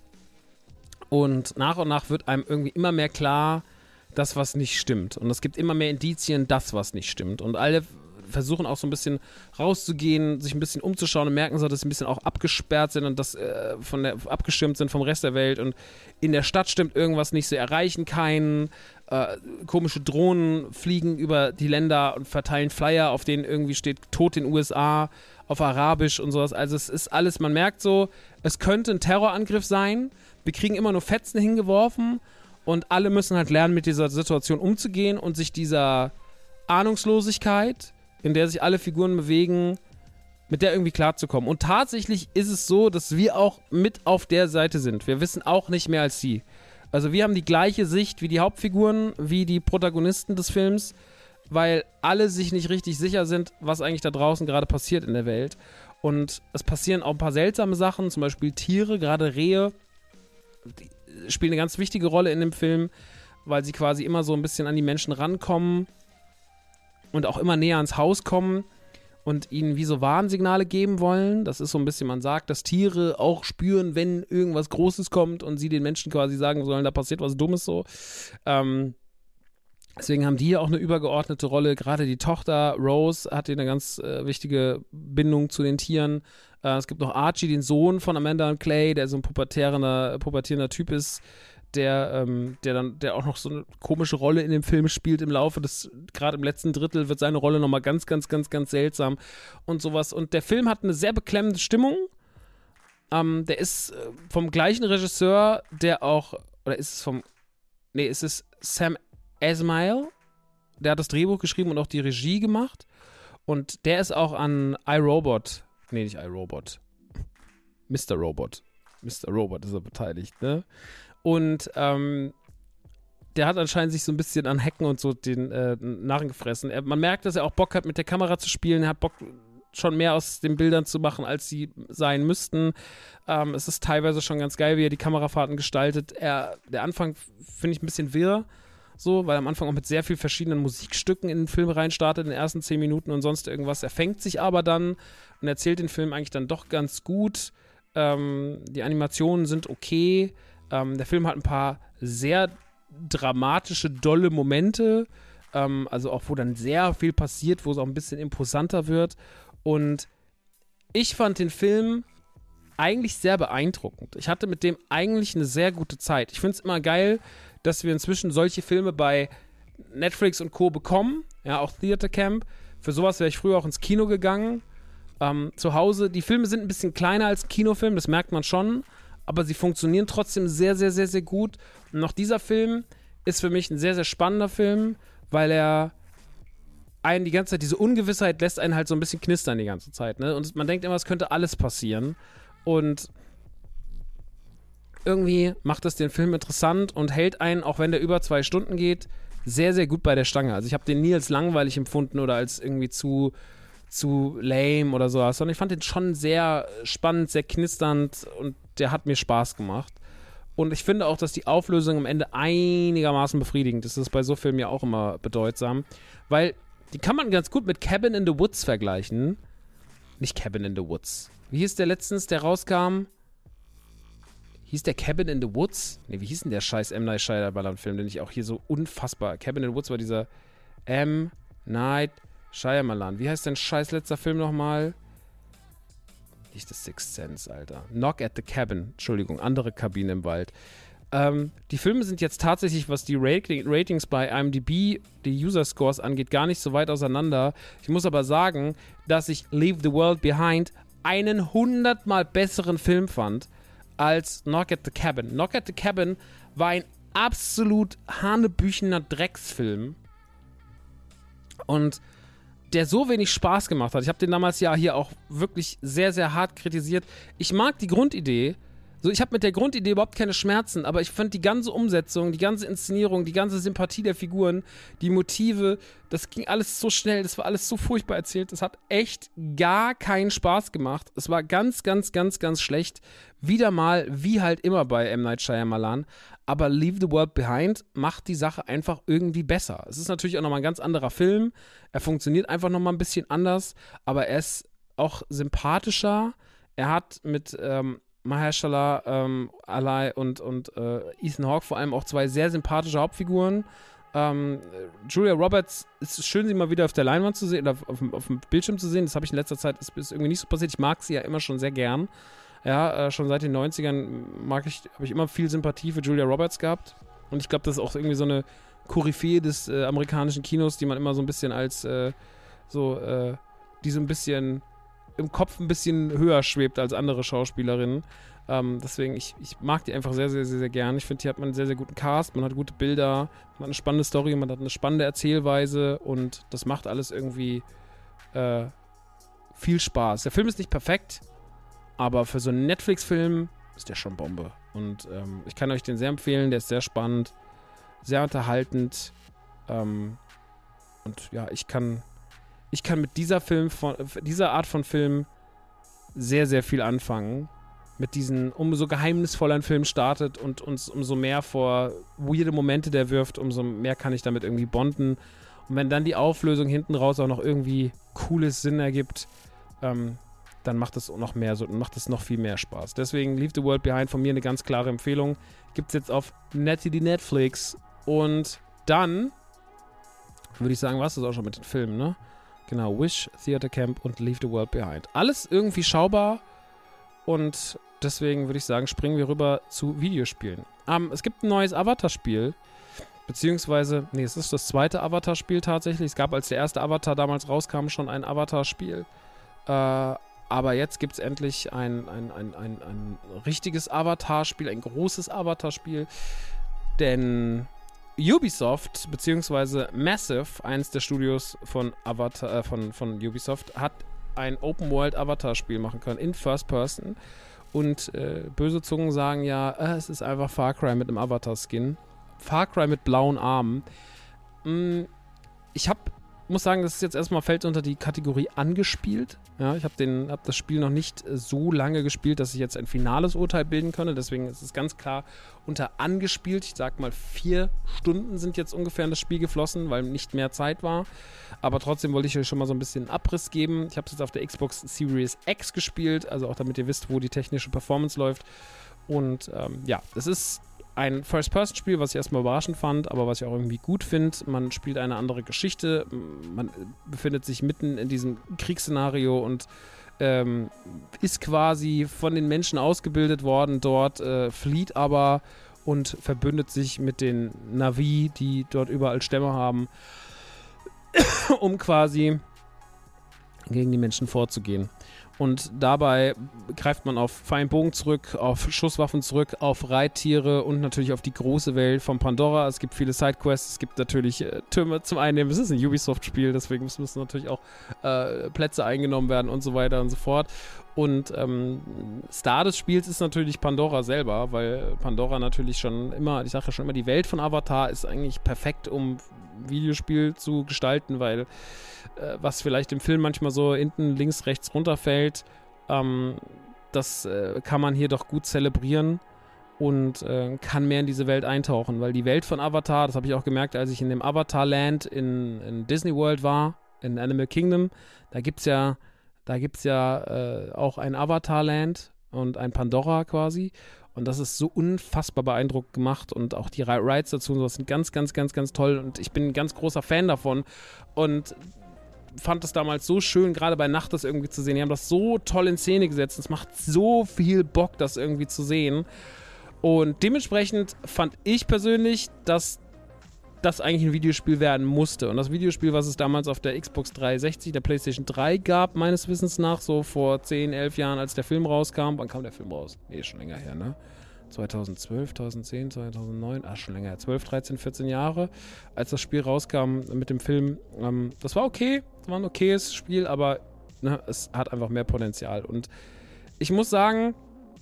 und nach und nach wird einem irgendwie immer mehr klar, dass was nicht stimmt. Und es gibt immer mehr Indizien, dass was nicht stimmt. Und alle versuchen auch so ein bisschen rauszugehen, sich ein bisschen umzuschauen und merken so, dass sie ein bisschen auch abgesperrt sind und dass äh, von der, abgeschirmt sind vom Rest der Welt. Und in der Stadt stimmt irgendwas nicht, sie erreichen keinen. Äh, komische Drohnen fliegen über die Länder und verteilen Flyer, auf denen irgendwie steht Tod in den U S A, auf Arabisch und sowas. Also es ist alles, man merkt so, es könnte ein Terrorangriff sein. Wir kriegen immer nur Fetzen hingeworfen und alle müssen halt lernen, mit dieser Situation umzugehen und sich dieser Ahnungslosigkeit, in der sich alle Figuren bewegen, mit der irgendwie klarzukommen. Und tatsächlich ist es so, dass wir auch mit auf der Seite sind. Wir wissen auch nicht mehr als sie. Also wir haben die gleiche Sicht wie die Hauptfiguren, wie die Protagonisten des Films, weil alle sich nicht richtig sicher sind, was eigentlich da draußen gerade passiert in der Welt. Und es passieren auch ein paar seltsame Sachen, zum Beispiel Tiere, gerade Rehe, die spielen eine ganz wichtige Rolle in dem Film, weil sie quasi immer so ein bisschen an die Menschen rankommen und auch immer näher ans Haus kommen und ihnen wie so Warnsignale geben wollen. Das ist so ein bisschen, man sagt, dass Tiere auch spüren, wenn irgendwas Großes kommt und sie den Menschen quasi sagen sollen, da passiert was Dummes so. Ähm, deswegen haben die hier auch eine übergeordnete Rolle. Gerade die Tochter Rose hat hier eine ganz äh, wichtige Bindung zu den Tieren. Äh, es gibt noch Archie, den Sohn von Amanda und Clay, der so ein pubertierender, pubertierender Typ ist, der, ähm, der dann, der auch noch so eine komische Rolle in dem Film spielt im Laufe des, gerade im letzten Drittel wird seine Rolle nochmal ganz, ganz, ganz, ganz seltsam und sowas. Und der Film hat eine sehr beklemmende Stimmung. Ähm, der ist äh, vom gleichen Regisseur, der auch, oder ist es vom, nee, ist es Sam Esmail, der hat das Drehbuch geschrieben und auch die Regie gemacht. Und der ist auch an iRobot, nee, nicht iRobot, Mister Robot. Mister Robot ist er beteiligt, ne? Und ähm, der hat anscheinend sich so ein bisschen an Hacken und so den äh, Narren gefressen. Er, man merkt, dass er auch Bock hat, mit der Kamera zu spielen. Er hat Bock, schon mehr aus den Bildern zu machen, als sie sein müssten. Ähm, es ist teilweise schon ganz geil, wie er die Kamerafahrten gestaltet. Er, der Anfang finde ich ein bisschen wirr, so, weil er am Anfang auch mit sehr vielen verschiedenen Musikstücken in den Film reinstartet, in den ersten zehn Minuten und sonst irgendwas. Er fängt sich aber dann und erzählt den Film eigentlich dann doch ganz gut. Ähm, die Animationen sind okay. Ähm, der Film hat ein paar sehr dramatische, dolle Momente, ähm, also auch, wo dann sehr viel passiert, wo es auch ein bisschen imposanter wird. Und ich fand den Film eigentlich sehr beeindruckend. Ich hatte mit dem eigentlich eine sehr gute Zeit. Ich finde es immer geil, dass wir inzwischen solche Filme bei Netflix und Co. bekommen, ja, auch Theater Camp. Für sowas wäre ich früher auch ins Kino gegangen. Ähm, zu Hause, die Filme sind ein bisschen kleiner als ein Kinofilm, das merkt man schon, aber sie funktionieren trotzdem sehr, sehr, sehr, sehr gut. Und auch dieser Film ist für mich ein sehr, sehr spannender Film, weil er einen die ganze Zeit, diese Ungewissheit lässt einen halt so ein bisschen knistern die ganze Zeit, ne? Und man denkt immer, es könnte alles passieren. Und irgendwie macht das den Film interessant und hält einen, auch wenn der über zwei Stunden geht, sehr, sehr gut bei der Stange. Also ich habe den nie als langweilig empfunden oder als irgendwie zu, zu lame oder sowas, sondern ich fand den schon sehr spannend, sehr knisternd und der hat mir Spaß gemacht. Und ich finde auch, dass die Auflösung am Ende einigermaßen befriedigend ist. Das ist bei so Filmen ja auch immer bedeutsam, weil die kann man ganz gut mit Cabin in the Woods vergleichen. Nicht Cabin in the Woods. Wie hieß der letztens, der rauskam? Hieß der Cabin in the Woods? Ne, wie hieß denn der scheiß M. Night Shyamalan-Film, den ich auch hier so unfassbar... Cabin in the Woods war dieser M. Night Shyamalan. Wie heißt denn scheiß letzter Film nochmal? Nicht The Sixth Sense, Alter. Knock at the Cabin. Entschuldigung, andere Kabine im Wald. Ähm, die Filme sind jetzt tatsächlich, was die Rating, Ratings bei I M D B, die User-Scores angeht, gar nicht so weit auseinander. Ich muss aber sagen, dass ich Leave the World Behind einen hundertmal besseren Film fand als Knock at the Cabin. Knock at the Cabin war ein absolut hanebüchener Drecksfilm und der so wenig Spaß gemacht hat. Ich habe den damals ja hier auch wirklich sehr, sehr hart kritisiert. Ich mag die Grundidee. So, ich habe mit der Grundidee überhaupt keine Schmerzen, aber ich fand die ganze Umsetzung, die ganze Inszenierung, die ganze Sympathie der Figuren, die Motive, das ging alles so schnell, das war alles so furchtbar erzählt. Das hat echt gar keinen Spaß gemacht. Es war ganz, ganz, ganz, ganz schlecht. Wieder mal, wie halt immer bei M. Night Shyamalan. Aber Leave the World Behind macht die Sache einfach irgendwie besser. Es ist natürlich auch nochmal ein ganz anderer Film. Er funktioniert einfach nochmal ein bisschen anders, aber er ist auch sympathischer. Er hat mit ähm, Mahershala ähm, Ali und, und äh, Ethan Hawke vor allem auch zwei sehr sympathische Hauptfiguren. Ähm, Julia Roberts, es ist schön, sie mal wieder auf der Leinwand zu sehen oder auf, auf, auf dem Bildschirm zu sehen. Das habe ich in letzter Zeit, ist, ist irgendwie nicht so passiert. Ich mag sie ja immer schon sehr gern. Ja, äh, schon seit den neunzigern mag ich, habe ich immer viel Sympathie für Julia Roberts gehabt. Und ich glaube, das ist auch irgendwie so eine Koryphäe des äh, amerikanischen Kinos, die man immer so ein bisschen als äh, so, äh, die so ein bisschen im Kopf ein bisschen höher schwebt als andere Schauspielerinnen. Ähm, deswegen, ich, ich mag die einfach sehr, sehr, sehr, sehr gern. Ich finde, hier hat man einen sehr, sehr guten Cast, man hat gute Bilder, man hat eine spannende Story, man hat eine spannende Erzählweise und das macht alles irgendwie äh, viel Spaß. Der Film ist nicht perfekt, aber für so einen Netflix-Film ist der schon Bombe. Und ähm, ich kann euch den sehr empfehlen, der ist sehr spannend, sehr unterhaltend. Ähm, und ja, ich kann, ich kann mit dieser Film von, dieser Art von Film sehr, sehr viel anfangen. Mit diesen, umso geheimnisvoller ein Film startet und uns umso mehr vor weirde Momente der wirft, umso mehr kann ich damit irgendwie bonden. Und wenn dann die Auflösung hinten raus auch noch irgendwie cooles Sinn ergibt, ähm, dann macht es noch mehr so, macht es noch viel mehr Spaß. Deswegen Leave the World Behind von mir eine ganz klare Empfehlung. Gibt es jetzt auf Netty Netflix. Und dann würde ich sagen, was ist auch schon mit den Filmen, ne? Genau, Wish, Theater Camp und Leave the World Behind. Alles irgendwie schaubar und deswegen würde ich sagen, springen wir rüber zu Videospielen. Ähm, es gibt ein neues Avatar-Spiel, beziehungsweise, nee, es ist das zweite Avatar-Spiel tatsächlich. Es gab, als der erste Avatar damals rauskam, schon ein Avatar-Spiel. Äh, aber jetzt gibt es endlich ein, ein, ein, ein, ein richtiges Avatar-Spiel, ein großes Avatar-Spiel, denn Ubisoft, beziehungsweise Massive, eines der Studios von, Avatar, äh, von, von Ubisoft, hat ein Open-World-Avatar-Spiel machen können, in First Person. Und äh, böse Zungen sagen ja, äh, es ist einfach Far Cry mit einem Avatar-Skin. Far Cry mit blauen Armen. Mm, ich hab, muss sagen, das ist jetzt erstmal, fällt unter die Kategorie angespielt. Ja, ich habe hab das Spiel noch nicht so lange gespielt, dass ich jetzt ein finales Urteil bilden könnte. Deswegen ist es ganz klar unter angespielt. Ich sag mal, vier Stunden sind jetzt ungefähr in das Spiel geflossen, weil nicht mehr Zeit war. Aber trotzdem wollte ich euch schon mal so ein bisschen Abriss geben. Ich habe es jetzt auf der Xbox Series X gespielt, also auch damit ihr wisst, wo die technische Performance läuft. Und ähm, ja, es ist ein First-Person-Spiel, was ich erstmal überraschend fand, aber was ich auch irgendwie gut finde. Man spielt eine andere Geschichte, man befindet sich mitten in diesem Kriegsszenario und ähm, ist quasi von den Menschen ausgebildet worden dort, äh, flieht aber und verbündet sich mit den Na'vi, die dort überall Stämme haben, um quasi gegen die Menschen vorzugehen. Und dabei greift man auf Feinbogen zurück, auf Schusswaffen zurück, auf Reittiere und natürlich auf die große Welt von Pandora. Es gibt viele Sidequests, es gibt natürlich äh, Türme zum Einnehmen. Es ist ein Ubisoft-Spiel, deswegen müssen natürlich auch äh, Plätze eingenommen werden und so weiter und so fort. Und ähm, Star des Spiels ist natürlich Pandora selber, weil Pandora natürlich schon immer, ich sage ja schon immer, die Welt von Avatar ist eigentlich perfekt, um Videospiel zu gestalten, weil äh, was vielleicht im Film manchmal so hinten links, rechts runterfällt, ähm, das äh, kann man hier doch gut zelebrieren und äh, kann mehr in diese Welt eintauchen, weil die Welt von Avatar, das habe ich auch gemerkt, als ich in dem Avatar-Land in, in Disney World war, in Animal Kingdom, da gibt es ja Da gibt es ja äh, auch ein Avatar-Land und ein Pandora quasi. Und das ist so unfassbar beeindruckend gemacht. Und auch die Rides dazu und sowas sind ganz, ganz, ganz, ganz toll. Und ich bin ein ganz großer Fan davon. Und fand es damals so schön, gerade bei Nacht das irgendwie zu sehen. Die haben das so toll in Szene gesetzt. Es macht so viel Bock, das irgendwie zu sehen. Und dementsprechend fand ich persönlich, dass das eigentlich ein Videospiel werden musste. Und das Videospiel, was es damals auf der Xbox dreihundertsechzig, der PlayStation drei gab, meines Wissens nach, so vor zehn, elf Jahren, als der Film rauskam. Wann kam der Film raus? Nee, schon länger her, ne? zweitausendzwölf, zweitausendzehn, zweitausendneun, ah, schon länger her. zwölf, dreizehn, vierzehn Jahre, als das Spiel rauskam mit dem Film. Ähm, das war okay, das war ein okayes Spiel, aber ne, es hat einfach mehr Potenzial. Und ich muss sagen,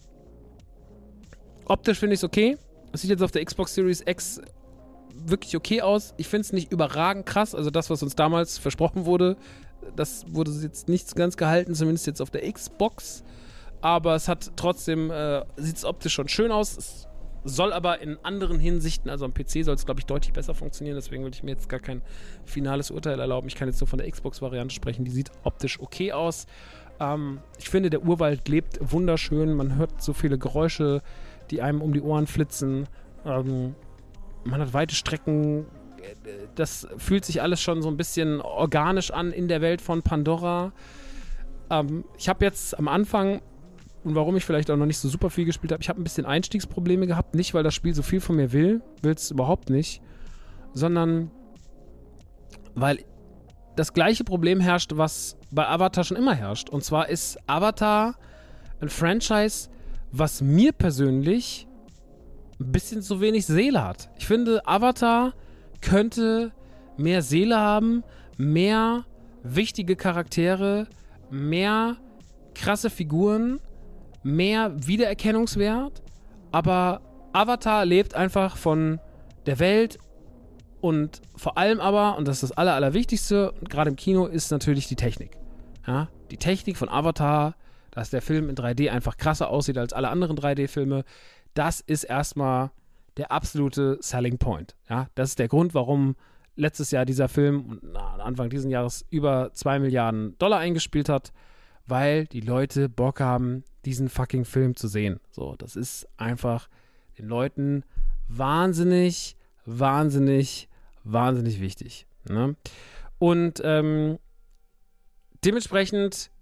optisch finde ich es okay. Es sieht jetzt auf der Xbox Series X wirklich okay aus. Ich finde es nicht überragend krass. Also das, was uns damals versprochen wurde, das wurde jetzt nicht ganz gehalten, zumindest jetzt auf der Xbox. Aber es hat trotzdem, äh, sieht es optisch schon schön aus. Es soll aber in anderen Hinsichten, also am P C soll es, glaube ich, deutlich besser funktionieren. Deswegen würde ich mir jetzt gar kein finales Urteil erlauben. Ich kann jetzt nur von der Xbox-Variante sprechen. Die sieht optisch okay aus. Ähm, ich finde, der Urwald lebt wunderschön. Man hört so viele Geräusche, die einem um die Ohren flitzen. Ähm, Man hat weite Strecken, das fühlt sich alles schon so ein bisschen organisch an in der Welt von Pandora. Ähm, ich habe jetzt am Anfang, und warum ich vielleicht auch noch nicht so super viel gespielt habe, ich habe ein bisschen Einstiegsprobleme gehabt. Nicht, weil das Spiel so viel von mir will, will es überhaupt nicht, sondern weil das gleiche Problem herrscht, was bei Avatar schon immer herrscht. Und zwar ist Avatar ein Franchise, was mir persönlich ein bisschen zu wenig Seele hat. Ich finde, Avatar könnte mehr Seele haben, mehr wichtige Charaktere, mehr krasse Figuren, mehr Wiedererkennungswert, aber Avatar lebt einfach von der Welt und vor allem aber, und das ist das Aller, Allerwichtigste, gerade im Kino, ist natürlich die Technik. Ja, die Technik von Avatar, dass der Film in drei D einfach krasser aussieht als alle anderen drei D-Filme, das ist erstmal der absolute Selling Point. Ja, das ist der Grund, warum letztes Jahr dieser Film, na, Anfang dieses Jahres, über zwei Milliarden Dollar eingespielt hat, weil die Leute Bock haben, diesen fucking Film zu sehen. So, das ist einfach den Leuten wahnsinnig, wahnsinnig, wahnsinnig wichtig. Ne? Und ähm, dementsprechend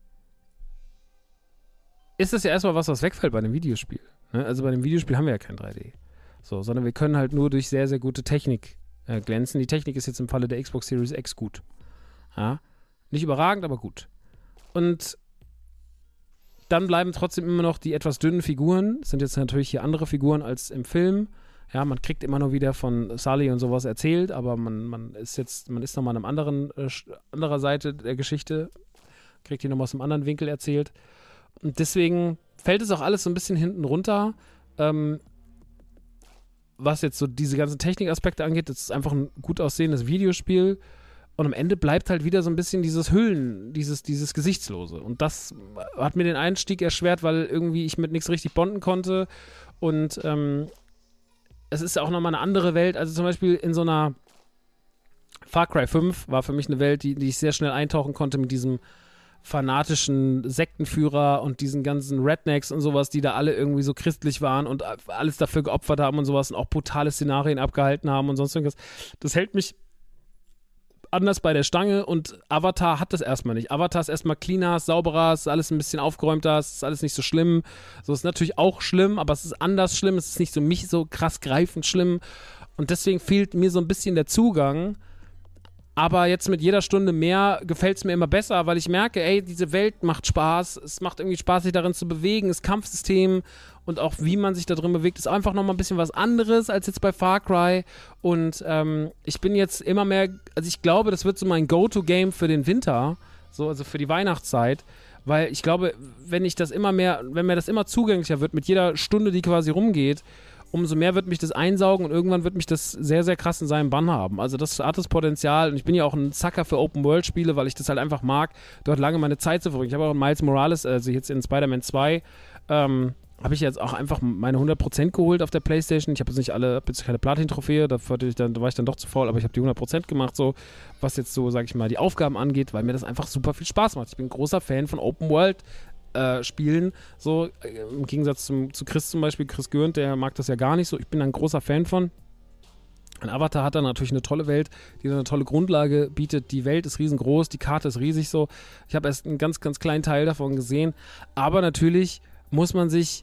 ist das ja erstmal was, was wegfällt bei einem Videospiel. Ne? Also bei einem Videospiel haben wir ja kein drei D. So, sondern wir können halt nur durch sehr, sehr gute Technik äh, glänzen. Die Technik ist jetzt im Falle der Xbox Series X gut. Ja? Nicht überragend, aber gut. Und dann bleiben trotzdem immer noch die etwas dünnen Figuren. Das sind jetzt natürlich hier andere Figuren als im Film. Ja, man kriegt immer nur wieder von Sully und sowas erzählt, aber man, man ist jetzt, man ist nochmal an einem anderen, äh, anderer Seite der Geschichte, kriegt die nochmal aus einem anderen Winkel erzählt. Und deswegen fällt es auch alles so ein bisschen hinten runter. Ähm, was jetzt so diese ganzen Technikaspekte angeht, das ist einfach ein gut aussehendes Videospiel. Und am Ende bleibt halt wieder so ein bisschen dieses Hüllen, dieses, dieses Gesichtslose. Und das hat mir den Einstieg erschwert, weil irgendwie ich mit nichts richtig bonden konnte. Und ähm, es ist auch nochmal eine andere Welt. Also zum Beispiel in so einer Far Cry fünf war für mich eine Welt, die, die ich sehr schnell eintauchen konnte mit diesem fanatischen Sektenführer und diesen ganzen Rednecks und sowas, die da alle irgendwie so christlich waren und alles dafür geopfert haben und sowas und auch brutale Szenarien abgehalten haben und sonst irgendwas. Das hält mich anders bei der Stange und Avatar hat das erstmal nicht. Avatar ist erstmal cleaner, sauberer, ist alles ein bisschen aufgeräumter, ist alles nicht so schlimm. So ist natürlich auch schlimm, aber es ist anders schlimm, es ist nicht so mich so krass greifend schlimm und deswegen fehlt mir so ein bisschen der Zugang Aber jetzt mit jeder Stunde mehr gefällt es mir immer besser, weil ich merke, ey, diese Welt macht Spaß. Es macht irgendwie Spaß, sich darin zu bewegen. Das Kampfsystem und auch wie man sich da drin bewegt, ist einfach nochmal ein bisschen was anderes als jetzt bei Far Cry. Und ähm, ich bin jetzt immer mehr, also ich glaube, das wird so mein Go-To-Game für den Winter, so, also für die Weihnachtszeit. Weil ich glaube, wenn ich das immer mehr, wenn mir das immer zugänglicher wird, mit jeder Stunde, die quasi rumgeht, umso mehr wird mich das einsaugen und irgendwann wird mich das sehr, sehr krass in seinem Bann haben. Also das hat das Potenzial und ich bin ja auch ein Sucker für Open-World-Spiele, weil ich das halt einfach mag, dort lange meine Zeit zu verbringen. Ich habe auch in Miles Morales, also jetzt in Spider-Man zwei, ähm, habe ich jetzt auch einfach meine hundert Prozent geholt auf der Playstation. Ich habe jetzt nicht alle, habe jetzt keine Platin-Trophäe, da, da war ich dann doch zu faul, aber ich habe die hundert Prozent gemacht, so, was jetzt so, sag ich mal, die Aufgaben angeht, weil mir das einfach super viel Spaß macht. Ich bin ein großer Fan von Open-World Äh, spielen, so äh, im Gegensatz zum, zu Chris zum Beispiel, Chris Gürnt, der mag das ja gar nicht so, ich bin ein großer Fan von. Ein Avatar hat dann natürlich eine tolle Welt, die eine tolle Grundlage bietet, die Welt ist riesengroß, die Karte ist riesig so, ich habe erst einen ganz, ganz kleinen Teil davon gesehen, aber natürlich muss man sich,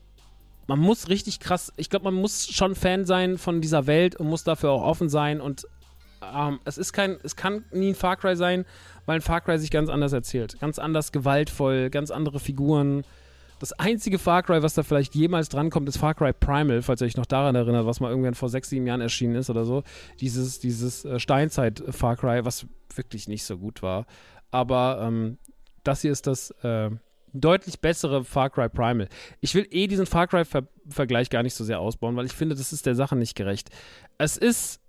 man muss richtig krass, ich glaube, man muss schon Fan sein von dieser Welt und muss dafür auch offen sein und ähm, es ist kein, es kann nie ein Far Cry sein, weil ein Far Cry sich ganz anders erzählt. Ganz anders gewaltvoll, ganz andere Figuren. Das einzige Far Cry, was da vielleicht jemals drankommt, ist Far Cry Primal, falls ihr euch noch daran erinnert, was mal irgendwann vor sechs, sieben Jahren erschienen ist oder so. Dieses, dieses äh, Steinzeit-Far Cry, was wirklich nicht so gut war. Aber ähm, das hier ist das äh, deutlich bessere Far Cry Primal. Ich will eh diesen Far Cry-Vergleich gar nicht so sehr ausbauen, weil ich finde, das ist der Sache nicht gerecht. Es ist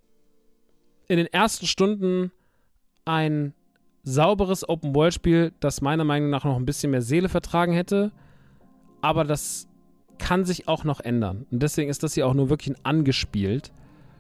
in den ersten Stunden ein sauberes Open-World-Spiel, das meiner Meinung nach noch ein bisschen mehr Seele vertragen hätte, aber das kann sich auch noch ändern. Und deswegen ist das hier auch nur wirklich ein angespielt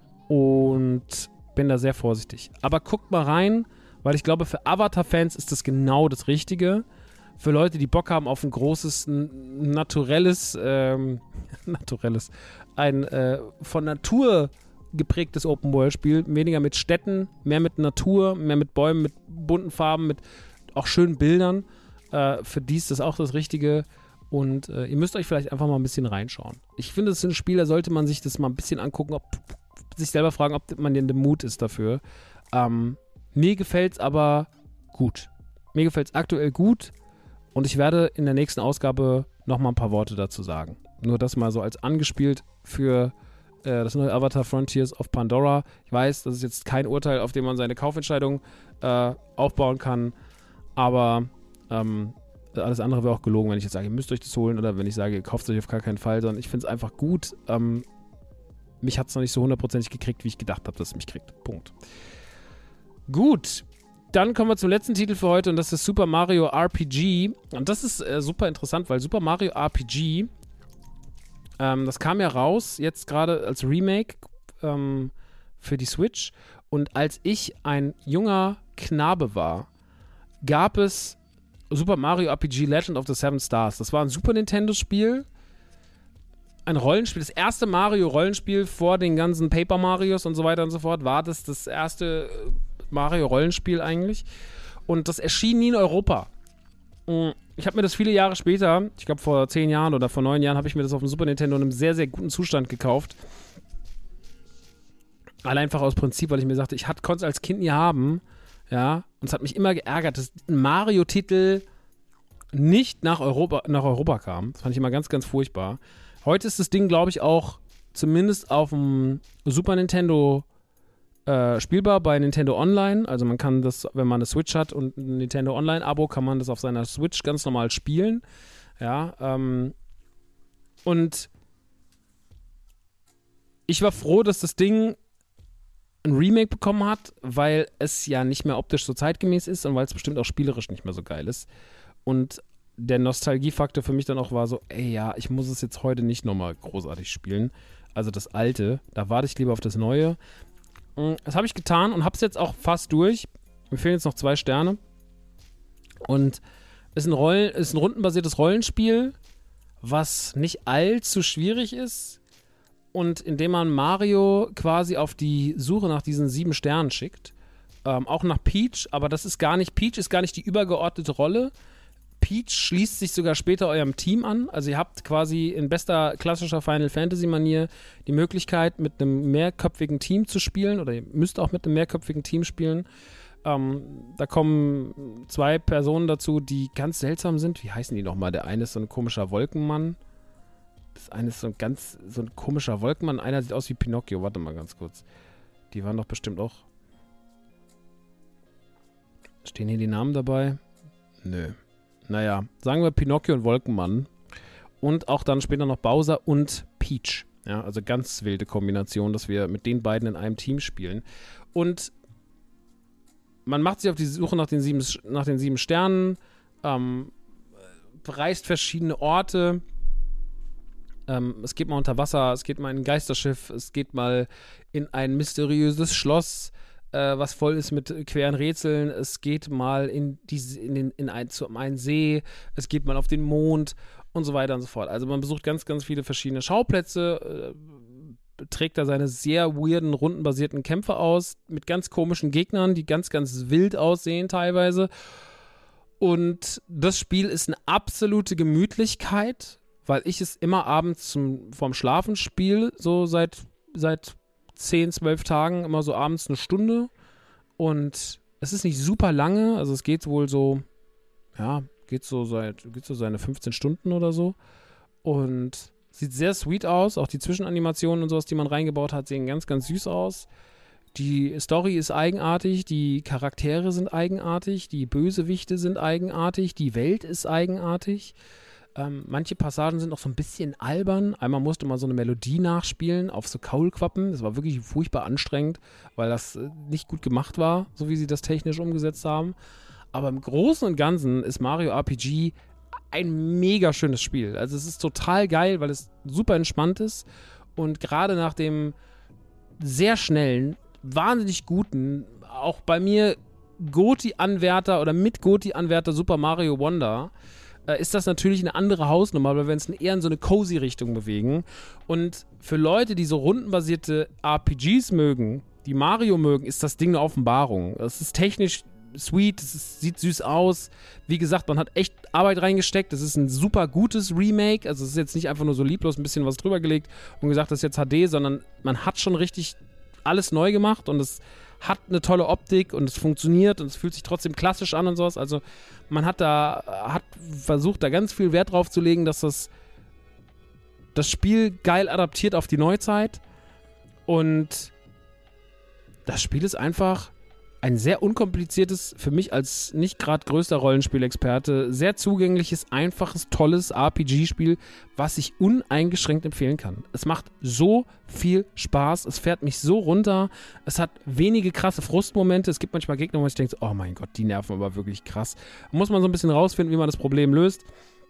und bin da sehr vorsichtig. Aber guckt mal rein, weil ich glaube, für Avatar-Fans ist das genau das Richtige. Für Leute, die Bock haben auf ein großes, naturelles, ähm, naturelles, ein äh, von Natur geprägtes Open-World-Spiel, weniger mit Städten, mehr mit Natur, mehr mit Bäumen, mit bunten Farben, mit auch schönen Bildern. Äh, für die ist das auch das Richtige und äh, ihr müsst euch vielleicht einfach mal ein bisschen reinschauen. Ich finde, das ist ein Spiel, da sollte man sich das mal ein bisschen angucken, ob sich selber fragen, ob man in dem Mut ist dafür. Ähm, mir gefällt es aber gut. Mir gefällt es aktuell gut und ich werde in der nächsten Ausgabe nochmal ein paar Worte dazu sagen. Nur das mal so als angespielt für das neue Avatar Frontiers of Pandora. Ich weiß, das ist jetzt kein Urteil, auf dem man seine Kaufentscheidung äh, aufbauen kann, aber ähm, alles andere wäre auch gelogen, wenn ich jetzt sage, ihr müsst euch das holen oder wenn ich sage, ihr kauft es euch auf gar keinen Fall, sondern ich finde es einfach gut. Ähm, mich hat es noch nicht so hundertprozentig gekriegt, wie ich gedacht habe, dass es mich kriegt. Punkt. Gut, dann kommen wir zum letzten Titel für heute und das ist Super Mario R P G. Und das ist äh, super interessant, weil Super Mario R P G Ähm, das kam ja raus, jetzt gerade als Remake ähm, für die Switch. Und als ich ein junger Knabe war, gab es Super Mario R P G Legend of the Seven Stars. Das war ein Super Nintendo-Spiel, ein Rollenspiel. Das erste Mario-Rollenspiel vor den ganzen Paper Marios und so weiter und so fort war das das erste Mario-Rollenspiel eigentlich. Und das erschien nie in Europa. Ich habe mir das viele Jahre später, ich glaube vor zehn Jahren oder vor neun Jahren, habe ich mir das auf dem Super Nintendo in einem sehr, sehr guten Zustand gekauft. Allein einfach aus Prinzip, weil ich mir sagte, ich konnte es als Kind nie haben. Ja, und es hat mich immer geärgert, dass ein Mario-Titel nicht nach Europa, nach Europa kam. Das fand ich immer ganz, ganz furchtbar. Heute ist das Ding, glaube ich, auch zumindest auf dem Super Nintendo Äh, spielbar bei Nintendo Online. Also man kann das, wenn man eine Switch hat und ein Nintendo Online-Abo, kann man das auf seiner Switch ganz normal spielen. Ja, ähm, und ich war froh, dass das Ding ein Remake bekommen hat, weil es ja nicht mehr optisch so zeitgemäß ist und weil es bestimmt auch spielerisch nicht mehr so geil ist. Und der Nostalgiefaktor für mich dann auch war so, ey ja, ich muss es jetzt heute nicht nochmal großartig spielen. Also das Alte, da warte ich lieber auf das Neue. Das habe ich getan und habe es jetzt auch fast durch. Mir fehlen jetzt noch zwei Sterne. Und es ist ein, Rollen, ist ein rundenbasiertes Rollenspiel, was nicht allzu schwierig ist und indem man Mario quasi auf die Suche nach diesen sieben Sternen schickt. Ähm, auch nach Peach, aber das ist gar nicht, Peach ist gar nicht die übergeordnete Rolle. Peach schließt sich sogar später eurem Team an. Also ihr habt quasi in bester klassischer Final Fantasy Manier die Möglichkeit, mit einem mehrköpfigen Team zu spielen, oder ihr müsst auch mit einem mehrköpfigen Team spielen. Ähm, da kommen zwei Personen dazu, die ganz seltsam sind. Wie heißen die nochmal? Der eine ist so ein komischer Wolkenmann. Das eine ist so ein ganz, so ein komischer Wolkenmann. Einer sieht aus wie Pinocchio. Warte mal ganz kurz. Die waren doch bestimmt auch... Stehen hier die Namen dabei? Nö. Naja, sagen wir Pinocchio und Wolkenmann. Und auch dann später noch Bowser und Peach. Ja, also ganz wilde Kombination, dass wir mit den beiden in einem Team spielen. Und man macht sich auf die Suche nach den sieben, nach den sieben Sternen, ähm, bereist verschiedene Orte. Ähm, es geht mal unter Wasser, es geht mal in ein Geisterschiff, es geht mal in ein mysteriöses Schloss, Äh, was voll ist mit queren Rätseln. Es geht mal in, diese, in, den, in ein, zu einen See, es geht mal auf den Mond und so weiter und so fort. Also man besucht ganz, ganz viele verschiedene Schauplätze, äh, trägt da seine sehr weirden, rundenbasierten Kämpfe aus, mit ganz komischen Gegnern, die ganz, ganz wild aussehen teilweise. Und das Spiel ist eine absolute Gemütlichkeit, weil ich es immer abends zum, vorm Schlafen spiele, so seit, seit zehn, zwölf Tagen, immer so abends eine Stunde, und es ist nicht super lange, also es geht wohl so, ja, geht so seit, geht so seine fünfzehn Stunden oder so, und sieht sehr sweet aus, auch die Zwischenanimationen und sowas, die man reingebaut hat, sehen ganz, ganz süß aus. Die Story ist eigenartig, die Charaktere sind eigenartig, die Bösewichte sind eigenartig, die Welt ist eigenartig. Ähm, manche Passagen sind auch so ein bisschen albern. Einmal musste man so eine Melodie nachspielen auf so Kaulquappen. Das war wirklich furchtbar anstrengend, weil das äh, nicht gut gemacht war, so wie sie das technisch umgesetzt haben. Aber im Großen und Ganzen ist Mario R P G ein mega schönes Spiel. Also es ist total geil, weil es super entspannt ist. Und gerade nach dem sehr schnellen, wahnsinnig guten, auch bei mir GOTY-Anwärter oder mit GOTY-Anwärter Super Mario Wonder, ist das natürlich eine andere Hausnummer, weil wir uns eher in so eine cozy Richtung bewegen. Und für Leute, die so rundenbasierte R P Gs mögen, die Mario mögen, ist das Ding eine Offenbarung. Es ist technisch sweet, es ist, sieht süß aus. Wie gesagt, man hat echt Arbeit reingesteckt. Es ist ein super gutes Remake. Also es ist jetzt nicht einfach nur so lieblos ein bisschen was drüber gelegt und gesagt, das ist jetzt H D, sondern man hat schon richtig alles neu gemacht, und es hat eine tolle Optik und es funktioniert und es fühlt sich trotzdem klassisch an und sowas. Also man hat da, hat versucht, da ganz viel Wert drauf zu legen, dass das das Spiel geil adaptiert auf die Neuzeit, und das Spiel ist einfach ein sehr unkompliziertes, für mich als nicht gerade größter Rollenspielexperte, sehr zugängliches, einfaches, tolles R P G-Spiel, was ich uneingeschränkt empfehlen kann. Es macht so viel Spaß, es fährt mich so runter, es hat wenige krasse Frustmomente, es gibt manchmal Gegner, wo ich denke, oh mein Gott, die nerven aber wirklich krass. Da muss man so ein bisschen rausfinden, wie man das Problem löst.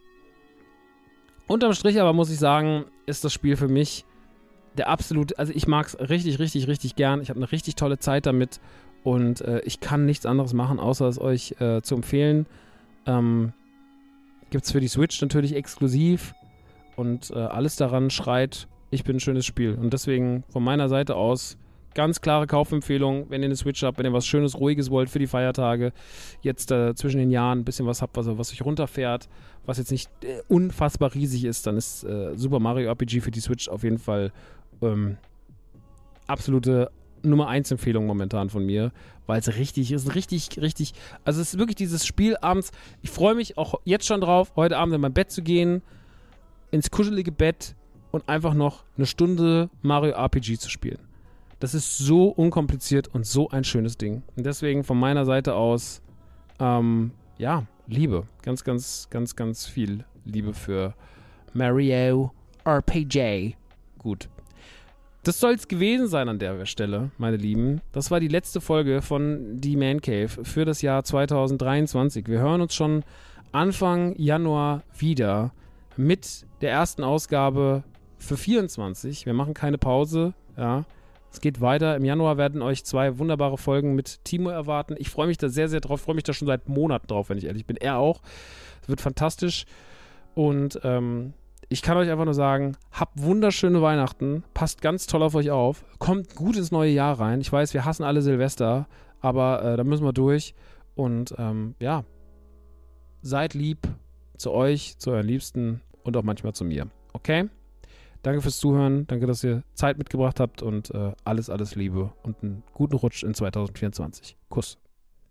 Unterm Strich aber muss ich sagen, ist das Spiel für mich der absolute, also ich mag es richtig, richtig, richtig gern. Ich habe eine richtig tolle Zeit damit. Und äh, ich kann nichts anderes machen, außer es euch äh, zu empfehlen. Ähm, Gibt es für die Switch natürlich exklusiv. Und äh, alles daran schreit, ich bin ein schönes Spiel. Und deswegen von meiner Seite aus ganz klare Kaufempfehlung, wenn ihr eine Switch habt, wenn ihr was Schönes, Ruhiges wollt für die Feiertage. Jetzt äh, zwischen den Jahren ein bisschen was habt, was, was euch runterfährt, was jetzt nicht äh, unfassbar riesig ist, dann ist äh, Super Mario R P G für die Switch auf jeden Fall ähm, absolute Nummer eins Empfehlung momentan von mir, weil es richtig ist, richtig, richtig, also es ist wirklich dieses Spiel abends, ich freue mich auch jetzt schon drauf, heute Abend in mein Bett zu gehen, ins kuschelige Bett und einfach noch eine Stunde Mario R P G zu spielen. Das ist so unkompliziert und so ein schönes Ding. Und deswegen von meiner Seite aus, ähm, ja, Liebe. Ganz, ganz, ganz, ganz viel Liebe für Mario R P G. Gut. Das soll es gewesen sein an der Stelle, meine Lieben. Das war die letzte Folge von Die Man Cave für das Jahr zwanzig dreiundzwanzig. Wir hören uns schon Anfang Januar wieder mit der ersten Ausgabe für vierundzwanzig. Wir machen keine Pause, ja. Es geht weiter. Im Januar werden euch zwei wunderbare Folgen mit Timo erwarten. Ich freue mich da sehr, sehr drauf. Ich freue mich da schon seit Monaten drauf, wenn ich ehrlich bin. Er auch. Es wird fantastisch. Und ähm, ich kann euch einfach nur sagen, habt wunderschöne Weihnachten. Passt ganz toll auf euch auf. Kommt gut ins neue Jahr rein. Ich weiß, wir hassen alle Silvester, aber äh, da müssen wir durch. Und ähm, ja, seid lieb zu euch, zu euren Liebsten und auch manchmal zu mir. Okay? Danke fürs Zuhören. Danke, dass ihr Zeit mitgebracht habt und äh, alles, alles Liebe und einen guten Rutsch in zwanzig vierundzwanzig. Kuss.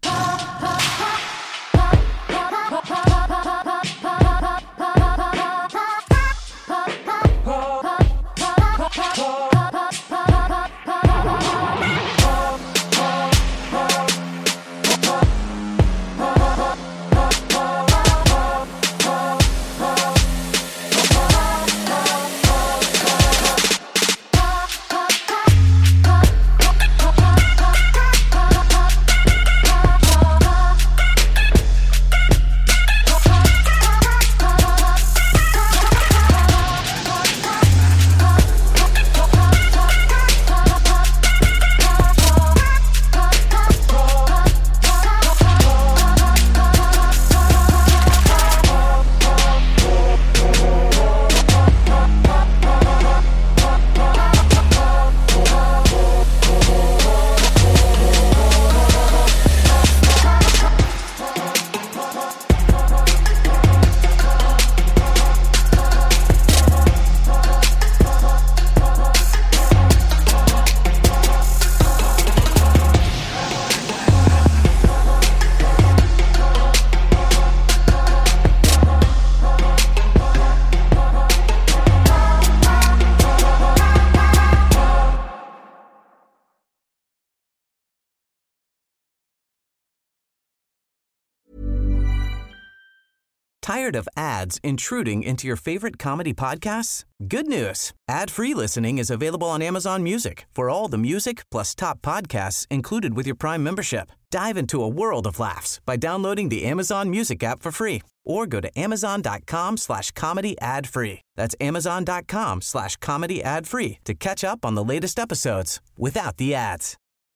Tired of ads intruding into your favorite comedy podcasts? Good news. Ad-free listening is available on Amazon Music for all the music plus top podcasts included with your Prime membership. Dive into a world of laughs by downloading the Amazon Music app for free or go to amazon.com slash comedy ad free. That's amazon.com slash comedy ad free to catch up on the latest episodes without the ads.